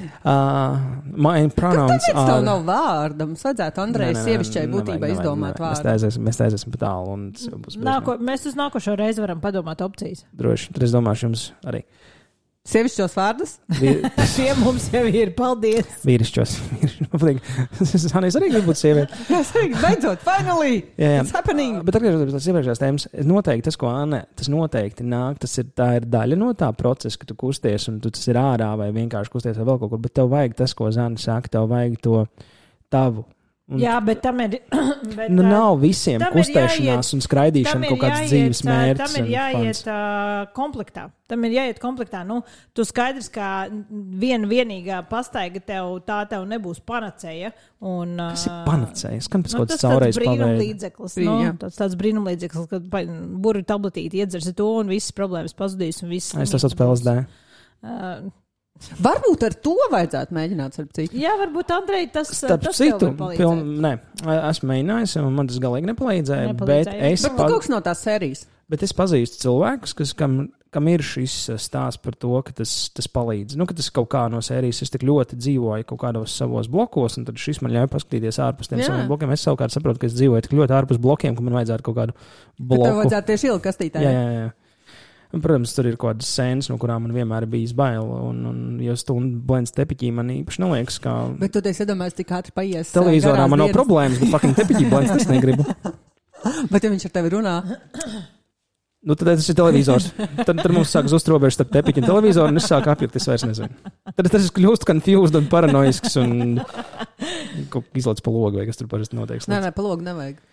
[SPEAKER 1] My pronouns
[SPEAKER 2] are... Kāpēc tev nav vārda? Mums vajadzētu Andrejas sievišķai būtībai izdomāt vārdu.
[SPEAKER 1] Mēs tā esam pa tālu.
[SPEAKER 3] Mēs uz nākošo reizi varam padomāt opcijas.
[SPEAKER 1] Droši. Tad es domāšu jums arī.
[SPEAKER 2] Sievišķos vārdus?
[SPEAKER 3] Šie mums jau ir. Paldies.
[SPEAKER 1] Vīrišķos. Es arī gribu būt sievieti.
[SPEAKER 2] Beidzot, finally! It's happening!
[SPEAKER 1] Bet atgriežoties pie tās iepriekšējās tēmas, noteikti tas, ko Anne, tas noteikti nāk, tā ir daļa no tā procesa, ka tu kusties un tu tas ir ārā vai vienkārši kusties vai vēl kaut kur, bet tev vajag tas, ko Zana saka, tev vajag to tavu
[SPEAKER 3] Jā, bet tam ir.
[SPEAKER 1] Nav visiem kustēšanās un skraidīšana kaut kāds dzīves mērķis.
[SPEAKER 3] Tam ir jāiet komplektā. Tu skaidrs, ka vienīgā pastaiga tev nebūs panacēja.
[SPEAKER 1] Kas ir panacēja? Skan pēc kaut kāds caureiz
[SPEAKER 3] brīnumlīdzeklis. Tāds brīnumlīdzeklis, kad burvi tabletīti iedzersi to un visas problēmas pazudīs.
[SPEAKER 1] Es tas atspēles dēļ.
[SPEAKER 2] Varbūt ar to vajadzētu mēģināt ar citu.
[SPEAKER 3] Jā, varbūt Andrej tas
[SPEAKER 1] citu. Nē, esmu mēģinājis, un man tas galīgi nepalīdzēja. Bet
[SPEAKER 2] kaut kas no tās sērijas.
[SPEAKER 1] Bet es pazīstu cilvēkus, kam ir šis stāsts par to, ka tas palīdz. Ka tas kaut kā no sērijas es tik ļoti dzīvoju kaut kādos savos blokos, un tad šis man ļauj paskatīties ārpus tiem saviem blokiem. Es savukārt saprotu, ka es dzīvoju tik ļoti ārpus blokiem, ka man vajadzētu kaut kādu bloku.
[SPEAKER 2] Tev vajadzētu tieši ielikt kastītē.
[SPEAKER 1] Jā. Un, protams, tur ir kaut kādas sēnes, no kurām man vienmēr ir bijis bail. Un jo stundu blends tepiķī man īpaši neliekas, kā...
[SPEAKER 2] Bet tu iedomājies, tik ātri paies.
[SPEAKER 1] Televizorā man nav problēmas, bet fucking tepiķī blends es negribu.
[SPEAKER 2] Bet ja viņš ar tevi runā...
[SPEAKER 1] Tad tas ir televizors. Tad mums sākas uztrobežas starp tepiķi un televizoru, un es sāku apjurt, es vairs nezinu. Tad tas kļūst confused un paranoisks un kaut izlaic pa logu, vai kas tur parasti notiek.
[SPEAKER 2] Nē, pa logu nevajag.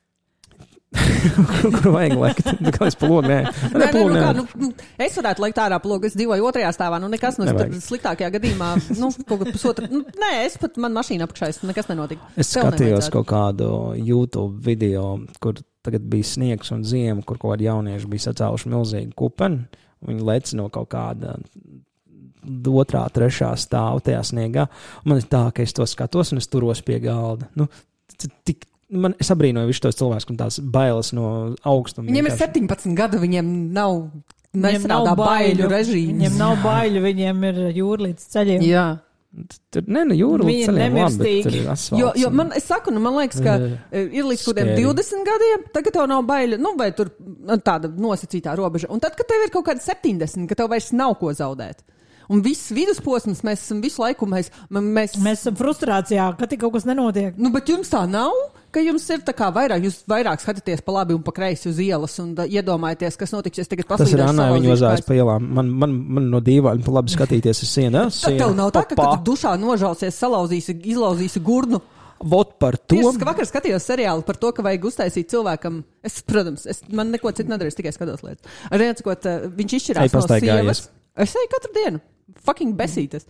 [SPEAKER 1] Kur vajag liekt? Kā es pa logu, nē.
[SPEAKER 2] Es varētu liekt ārā pa logu, es dzīvoju otrajā stāvā, nekas no sliktākajā gadījumā, kaut kā pusotra, es pat man mašīna apakšais, nekas nenotika.
[SPEAKER 1] Es skatījos kaut kādu YouTube video, kur tagad bija sniegs un ziema, kur kaut kādi jaunieši bija sacēluši milzīgu kupeni, viņi lec no kaut kāda 2., 3. stāva tajā sniegā, un man ir tā, ka es to skatos un es turos pie galda. Es abrīnoju visus tos cilvēkus, kam tās bailes no augstuma.
[SPEAKER 2] Viņiem ir 17 gadu, viņiem nav nestrādā baiļu režīms.
[SPEAKER 3] Viņiem nav baiļu, viņiem ir jūra līdz ceļiem.
[SPEAKER 2] Jā.
[SPEAKER 1] Tur jūra līdz ceļiem labi, tur ir asfalts.
[SPEAKER 2] Jo man liekas, ka ir līdz kādiem 20 gadiem, tagad tev nav baiļu, vai tur tāda nosacītā robeža. Un tad, kad tev ir kaut kādi 70, ka tev vairs nav ko zaudēt. Un viss vidusposms, mēs esam visu laiku, mēs
[SPEAKER 3] esam frustrācijā, ka tik kaut kas nenotiek.
[SPEAKER 2] Bet jums tā nav, ka jums ir tā kā vairāk, jūs vairāk skatāties pa labi un pa kreisi uz ielas un iedomājaties, kas notiks, ja es tagad paslīdēšu.
[SPEAKER 1] Tas ir Anna, viņa vazājas pa ielām. Man no dīvaļa pa labi skatīties uz sienu.
[SPEAKER 2] Tad tev nav tā, ka tu dušā nožālsies, izlauzīsi gurnu.
[SPEAKER 1] Vot par to.
[SPEAKER 2] Tieši vakar skatījos seriālu par to, ka vajag uztaisīt cilvēkam. Man neko citu nedarīju, tikai skatos lietas. Ar vienu sakot, viņš izšķirās no sievas. Es eju katru dienu. Fucking besītas.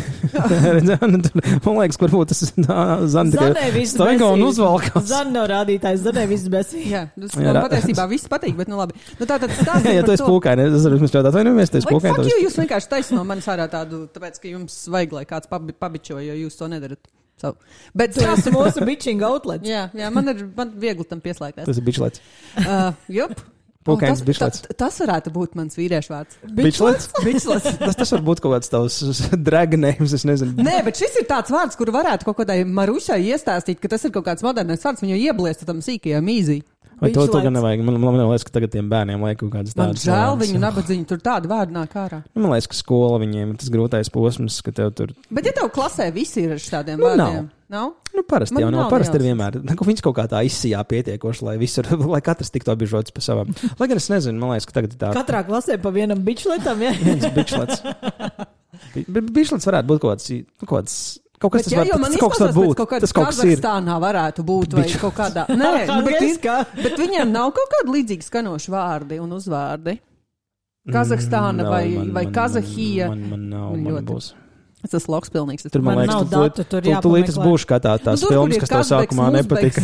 [SPEAKER 1] Man liekas, varbūt tas Zana tikai staiga un uzvalkās.
[SPEAKER 3] Zana nav rādītājs, Zanai viss besīt.
[SPEAKER 2] Jā, man patiesībā viss patīk, bet labi. Tātad stāstīja
[SPEAKER 1] ja tu esi pūkaini, es varu jums jautāt, vai mēs te esi pūkaini?
[SPEAKER 2] Fuck jūs vienkārši taisno manis ārā tādu, tāpēc, ka jums vajag, lai kāds pabičo, jo jūs to nedarat. Bet
[SPEAKER 3] tas ir mūsu bitching outlets.
[SPEAKER 2] Jā, man viegli tam pieslēgties.
[SPEAKER 1] Tas ir bičlets.
[SPEAKER 2] Jup.
[SPEAKER 1] Pūkains bičlets.
[SPEAKER 2] Tas varētu būt mans vīriešu vārds.
[SPEAKER 1] Bičlets? tas var būt kaut kāds tavs dragnējums, es nezinu.
[SPEAKER 2] Nē, bet šis ir tāds vārds, kuru varētu kaut kādai Marušai iestāstīt, ka tas ir kaut kāds modernais vārds, viņu iebliesta tam sīkajam īzī.
[SPEAKER 1] Vai to gan nevajag? Man liekas, ka tagad tiem bērniem liek kaut kādas tādas.
[SPEAKER 2] Man žēl viņu nabadzīņu, tur tādu vārdu nāk ārā.
[SPEAKER 1] Man liekas, ka skola viņiem ir tas grūtais posms, ka tev tur...
[SPEAKER 2] Bet ja tev klasē visi ir ar šādiem vārdiem? Nav?
[SPEAKER 1] Parasti jau nav. Parasti ir vienmēr. Viņš kaut kā tā izsijā pietiekoši, lai katrs tiktu apbižots pa savam. Lai gan es nezinu, man liekas, ka tagad ir tā...
[SPEAKER 3] Katrā klasē pa vienam bičletam, ja?
[SPEAKER 1] Viens bičlets. Bičlets varētu būt kaut kāds... Kaut kas tas var būt. Tas kaut kas ir.
[SPEAKER 2] Kazahstānā varētu būt vai kaut kādā. Nē, bet viņiem nav kaut kādi līdzīgi skanoši vārdi un uzvārdi. Kazahstāna vai Kazahija.
[SPEAKER 1] Man nav, man būs.
[SPEAKER 2] Tas ir loks pilnīgs.
[SPEAKER 3] Tur man liekas, nav datu, tur jāpameklē.
[SPEAKER 1] Tu līdz būšu kā tās filmas, kas tev sākumā nepatika.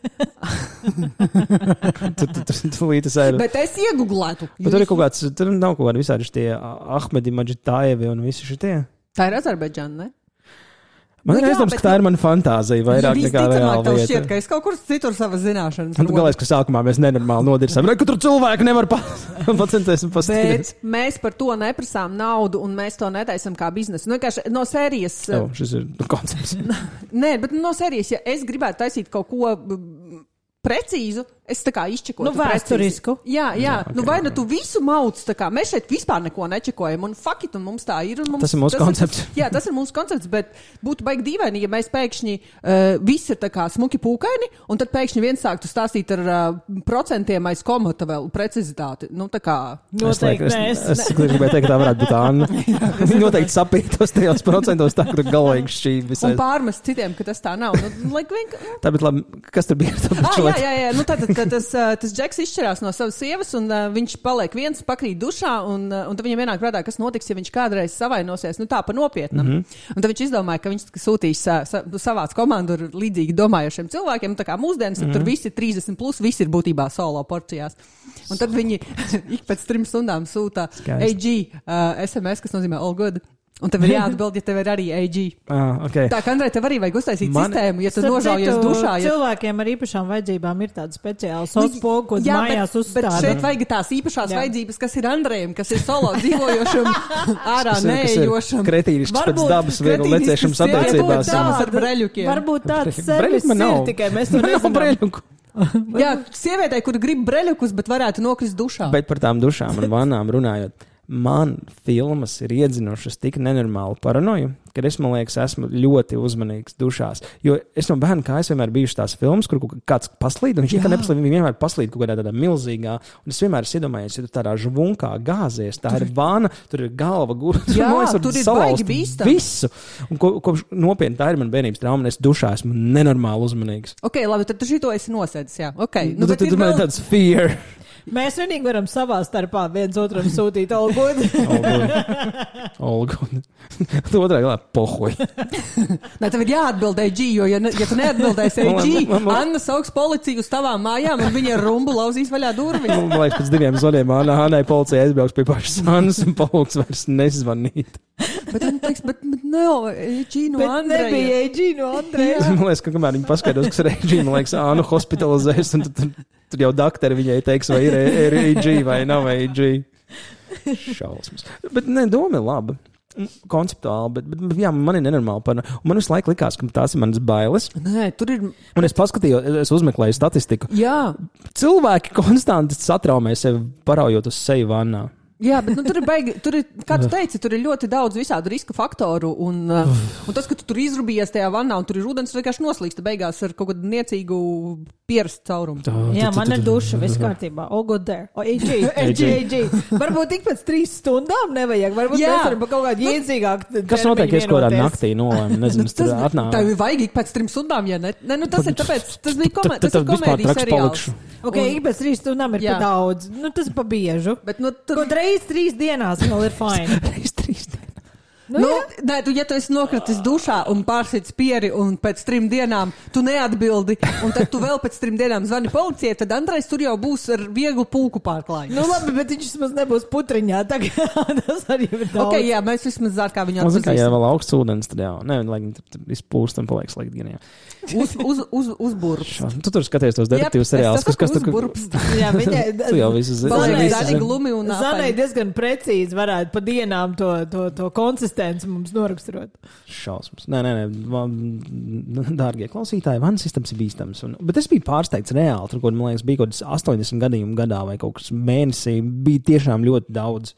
[SPEAKER 2] Bet es ieguglētu.
[SPEAKER 1] Bet tur ir kaut kāds, tur nav kaut kādi visādi šitie Ahmedi Madžitājevi un visi šitie.
[SPEAKER 2] Tā ir Azerbaidžana, ne?
[SPEAKER 1] Man ir aizdoms, ka tā ir mana fantāzija vairāk nekā reāla lieta.
[SPEAKER 2] Šķiet, ka es kaut kur citur savas zināšanas.
[SPEAKER 1] Un galvenais, ka sākumā mēs nenormāli nodirsām. Ka tur cilvēki nevar pacenties un paskatīties.
[SPEAKER 2] Bet mēs par to neprasām naudu un mēs to netaisam kā biznesu. No sērijas...
[SPEAKER 1] Šis ir koncepts.
[SPEAKER 2] Nē, bet no sērijas, ja es gribētu taisīt kaut ko precīzu, es tā kā izčekoju.
[SPEAKER 3] Vēsturisku.
[SPEAKER 2] Jā, okay, vai tu visu mauc, tā kā mēs šeit vispār neko nečekojam, un fuck it, un mums tā ir. Un
[SPEAKER 1] tas ir mūsu koncepts.
[SPEAKER 2] Jā, tas ir mūsu koncepts, bet būtu baigi dīvaini, ja mēs pēkšņi visi ir tā kā smuki pūkaini, un tad pēkšņi viens sāktu stāstīt ar procentiem aiz komata vēl precizitāti. Nu, tā kā.
[SPEAKER 3] Noteikti
[SPEAKER 1] es gribēju teikt, ka tā varētu būt Anna. Viņa noteikti sapītos tajos procentos, tā, ka galīgi šī visai.
[SPEAKER 2] Un pārmest citiem, ka tas tā nav.
[SPEAKER 1] Tā, bet labi, kas tur bija?
[SPEAKER 2] Jā. Nu, tad tas Džeks izšķirās no savas sievas, un viņš paliek viens, pakrīt dušā, un tad viņam vienāk prātā, kas notiks, ja viņš kādreiz savainosies, nu tā pa nopietnam. Un tad viņš izdomāja, ka viņš sūtīs savāc komandu ar līdzīgi domājošiem cilvēkiem, tā kā mūsdienas, tur visi 30+, visi ir būtībā solo porcijās. Un tad viņi ik pēc 3 stundām sūta AG SMS, kas nozīmē all good. Un tev ir jāatbild, ja tev ir arī AG.
[SPEAKER 1] Okay.
[SPEAKER 2] Tā, ka, Andrej, tev arī vajag uztaisīt sistēmu, ja tu nožaujies dušā.
[SPEAKER 3] Cilvēkiem ar īpašām vajadzībām ir tāda speciāla sociāla, ko mājās uzstāda.
[SPEAKER 2] Bet šeit vajag tās īpašās vajadzības, kas ir Andrejam, kas ir solo dzīvojošam, ārā neejošam.
[SPEAKER 1] Kretīrisks pēc dabas viegli lecēšams attiecībās.
[SPEAKER 2] Ar breļukiem.
[SPEAKER 3] Varbūt tāds servis ir tikai, mēs to nezinām.
[SPEAKER 2] Jā, sievietei, kur grib breļukus, bet varētu nokrist dušā.
[SPEAKER 1] Bet par tām dušām un vannām runājot. Man filmas ir iedzinušas tik nenormālu paranoju, ka es, man liekas, esmu ļoti uzmanīgs dušās. Jo es no bērna kājas vienmēr bijuši tās filmas, kur kāds paslīd, un viņš nepaslīd, viņi vienmēr paslīd kaut kādā tādā milzīgā, un es vienmēr esmu iedomājies, ja tu tādā žvunkā gāzies, tā ir vana, tur ir galva, gurta,
[SPEAKER 2] tur ir baigi bīstam.
[SPEAKER 1] Visu. Un kopš nopietni tā ir man bērnības trauma, un es dušā esmu nenormāli uzmanīgs.
[SPEAKER 2] Ok, labi, tad tu šito esi nosēdis, jā. Okay.
[SPEAKER 1] Nu, tad man ir tāds fear.
[SPEAKER 3] Mēs vienīgi varam savā starpā viens otram sūtīt all good.
[SPEAKER 1] All good. Tu otrā galā pohoj.
[SPEAKER 2] Nē, tev ir jāatbild AG, jo ja tu neatbildēsi AG, Anna sauks policiju uz tavām mājām un viņa ar rumbu lauzīs vaļā durvis.
[SPEAKER 1] Man liekas, pēc 2 zvaniem Annai policija aizbrauks pie pašas Annas un palūks vairs nezvanīt.
[SPEAKER 2] Bet viņi teiks, bet nav AG no Andreja.
[SPEAKER 3] Bet nebija AG no Andreja.
[SPEAKER 1] Man liekas, ka kamēr viņi paskaidros, kas ir AG, man liekas, Annu hospitalizēs un tur jau dakteri viņai teiks, vai ir AG vai nav AG. Šausmas. Bet ne, doma ir laba. Konceptuāli, bet jā, man ir nenormāli par. Un man visu laiku likās, ka tās ir manas bailes.
[SPEAKER 2] Nē, tur ir.
[SPEAKER 1] Un es paskatījos, es uzmeklēju statistiku.
[SPEAKER 2] Jā.
[SPEAKER 1] Cilvēki konstanti satraumē sevi paraujot uz seju vannā.
[SPEAKER 2] Jā, bet tur ir baigi, kā tu teici, tur ir ļoti daudz visādu riska faktoru, un tas, ka tu tur izrubījies tajā vannā, un tur ir ūdens, vienkārši noslīksta beigās ar kaut kādu niecīgu pierstu caurumu.
[SPEAKER 3] Jā, man ir duša, viss kārtībā. All good there. AG. Varbūt tik pēc 3 stundām nevajag, varbūt mēs varam kaut kādu jēdzīgāku termiņu
[SPEAKER 1] kas notiek, es kaut kādā naktī nolēmu, nezinu, tur atnāk.
[SPEAKER 2] Tā ir vajag pēc 3 stundām, ja ne? Nu, tas ir tāpēc, tas bija komēdijas seriāls.
[SPEAKER 3] Ok, ik pēc 3 stundām ir pa daudz. Nu, tas ir pa biežu. Bet, reiz 3 dienās vēl ir fine.
[SPEAKER 1] Reiz 3 dienās.
[SPEAKER 2] Nē, ja tu esi nokritis dušā un pārsīts pieri un pēc 3 dienām tu neatbildi, un tad tu vēl pēc 3 dienām zvani policijai, tad Andrejs tur jau būs ar vieglu pulku pārklājumu.
[SPEAKER 3] Nu labi, bet viņš vismaz nebūs putriņā. Tas arī ir daudz.
[SPEAKER 2] Ok, jā, mēs vismaz zinām, kā viņu atpazīstam.
[SPEAKER 1] Ja vēl augsts ūdens, tad jā. Nē, lai viņi tur izpūst un paliek slēgt gan, jā.
[SPEAKER 2] Uzburps.
[SPEAKER 1] Tu tur skaties tos detektīvus seriālus, kas tur
[SPEAKER 2] uzburps.
[SPEAKER 3] Jā, viņai.
[SPEAKER 1] Tu jau visu zini.
[SPEAKER 3] Zanai diezgan precīzi varētu pa dienām to konsistenci mums noraksturot.
[SPEAKER 1] Šausmas. Nē, dārgie klausītāji, vannas sistēmas ir bīstams. Bet es biju pārsteigts reāli, tur, man liekas, bija kaut kas 80 gadījumu gadā vai kaut kas mēnesī, bija tiešām ļoti daudz.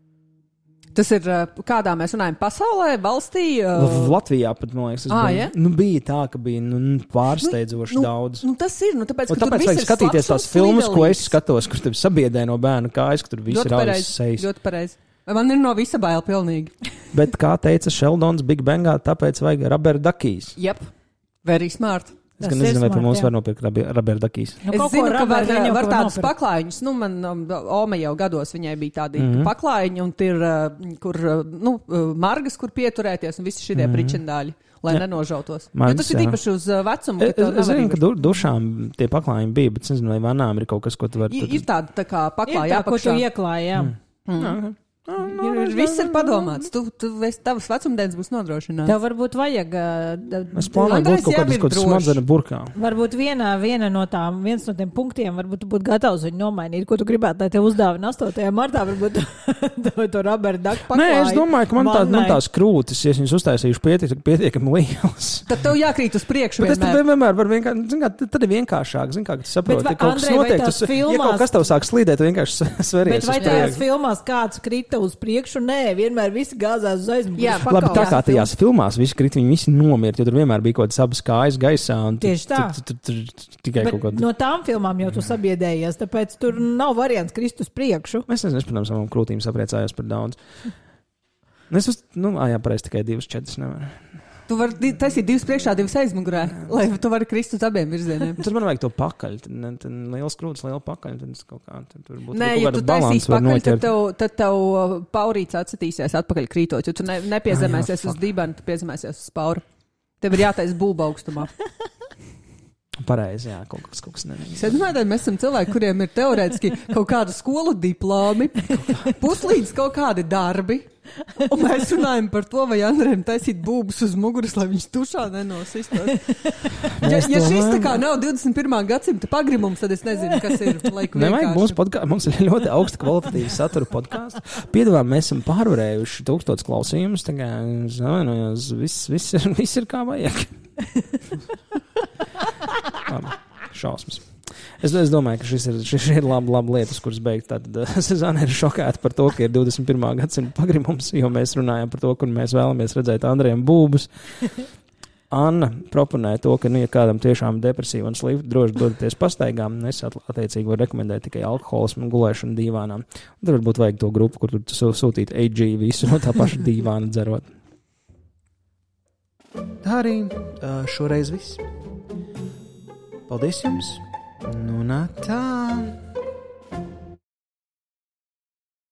[SPEAKER 2] Tas ir, kādā mēs runājam, pasaulē, valstī?
[SPEAKER 1] Latvijā pat, man liekas, bija tā, ka bija pārsteidzoši daudz.
[SPEAKER 2] Tas ir, tāpēc, ka
[SPEAKER 1] tāpēc vajag skatīties tās filmas, ko es skatos, kur tev sabiedē no bērnu kājas, ka tur viss ir auzas sejas.
[SPEAKER 2] Ļoti pareizi. Man ir no visa baila pilnīgi.
[SPEAKER 1] Bet, kā teica Sheldons Big Bangā, tāpēc vajag rubber duckies.
[SPEAKER 2] Jep, very smart.
[SPEAKER 1] Es gan nezinu, vai par mums var nopirkt rubber duckies.
[SPEAKER 2] Es zinu, ka var tādus paklājiņus. Nu, man Ome jau gados viņai bija tādi paklājiņi, un ir, kur, margas, kur pieturēties, un visi šitie pričendāļi, lai nenožautos. Jo tas ir īpaši uz vecumu.
[SPEAKER 1] Es zinu, ka dušām tie paklājiņi bija, bet es nezinu, vai vannām ir kaut kas, ko tu vari.
[SPEAKER 2] Ir tāda tā kā paklāja
[SPEAKER 3] apakšā. Ko tu ieklāji, jā.
[SPEAKER 2] Viss ir padomāts. Tavs vecumdienas būs nodrošināts.
[SPEAKER 3] Tev varbūt vajag...
[SPEAKER 1] Es plānoju būt kaut kāds smadzena burkā.
[SPEAKER 3] Varbūt viens no tiem punktiem, varbūt tu būtu gatavs viņu nomainīt, ko tu gribētu, lai tev uzdāvina 8. martā, varbūt to rubber duck paklāju.
[SPEAKER 1] Nē, es domāju, ka man tās krūtis, ja viņas uztaisīšu pietiekami lielas.
[SPEAKER 2] Tad tev jākrīt uz priekšu
[SPEAKER 1] vienmēr. Bet es vienmēr varu vienkārši, tad ir vienkāršāk, ka tu saproti, ka kaut kas notiek, ja kaut kas tev sāk slīdēt, vienkārši sveries.
[SPEAKER 3] Bet vai tajās filmās kāds krita uz priekšu? Nē, vienmēr visi gāzās uz aizmuguri.
[SPEAKER 1] Labi, tā kā tajās filmās visi krita, viņi visi nomirt, jo tur vienmēr bija kaut kādas abas kājas gaisā.
[SPEAKER 3] Tieši tā.
[SPEAKER 1] Tikai kaut kāda.
[SPEAKER 3] No tām filmām jau tu sabiedējies, tāpēc tur nav variants krist uz priekšu.
[SPEAKER 1] Es nezinu, protams, savām krūtīm sapriecājos par daudz. Pareizi tikai 2-4 nevar.
[SPEAKER 2] Tu vari taisīt 2 priekšā, 2 aizmugurē, lai tu vari krist uz abiem virzieniem.
[SPEAKER 1] Tur man vajag to pakaļ. Liels krūtis, liela pakaļ. Tur būtu
[SPEAKER 2] nē, ja tu taisīsi pakaļ, tad tev paurīts atsatīsies atpakaļ krītot, jo tu nepiezemēsies uz dibanu, tu piezemēsies uz pauru. Tev ir jātais bulba augstumā.
[SPEAKER 1] Pareizi, jā, kaut kas nenāk.
[SPEAKER 2] Es domāju, mēs esam cilvēki, kuriem ir teorētiski kaut kāda skolu diplomi, puslīdz kaut kādi darbi, un mēs runājam par to, vai Andrejam taisīt būbus uz muguras, lai viņš tušā nenosistos. Ja šis tā kā nav 21. gadsimta pagrimums, tad es nezinu, kas ir laiku
[SPEAKER 1] vienkārši. Nevajag, mums ir ļoti augsta kvalitatīva satura podkāsts. Piedāvā, mēs esam pārvarējuši 1000 klausījumus, tā kā, viss ir kā vajag. Šausmas. Es domāju, ka šis ir laba lietas, kuras beigt. Tātad Zana ir šokēta par to, ka ir 21. gadsimta pagrimums, jo mēs runājam par to, kur mēs vēlamies redzēt Andrejam būbus. Anna proponēja to, ka, ja kādam tiešām depresīva un slikta, droši dodaties pastaigām, es attiecīgi varu rekomendēt tikai alkoholismu un gulēšanu dīvānā. Un tad varbūt vajag to grupu, kur tu sūtīt AG visu no tā paša dīvāna dzerot. Tā arī šoreiz viss. Paldies jums! Nu, tā.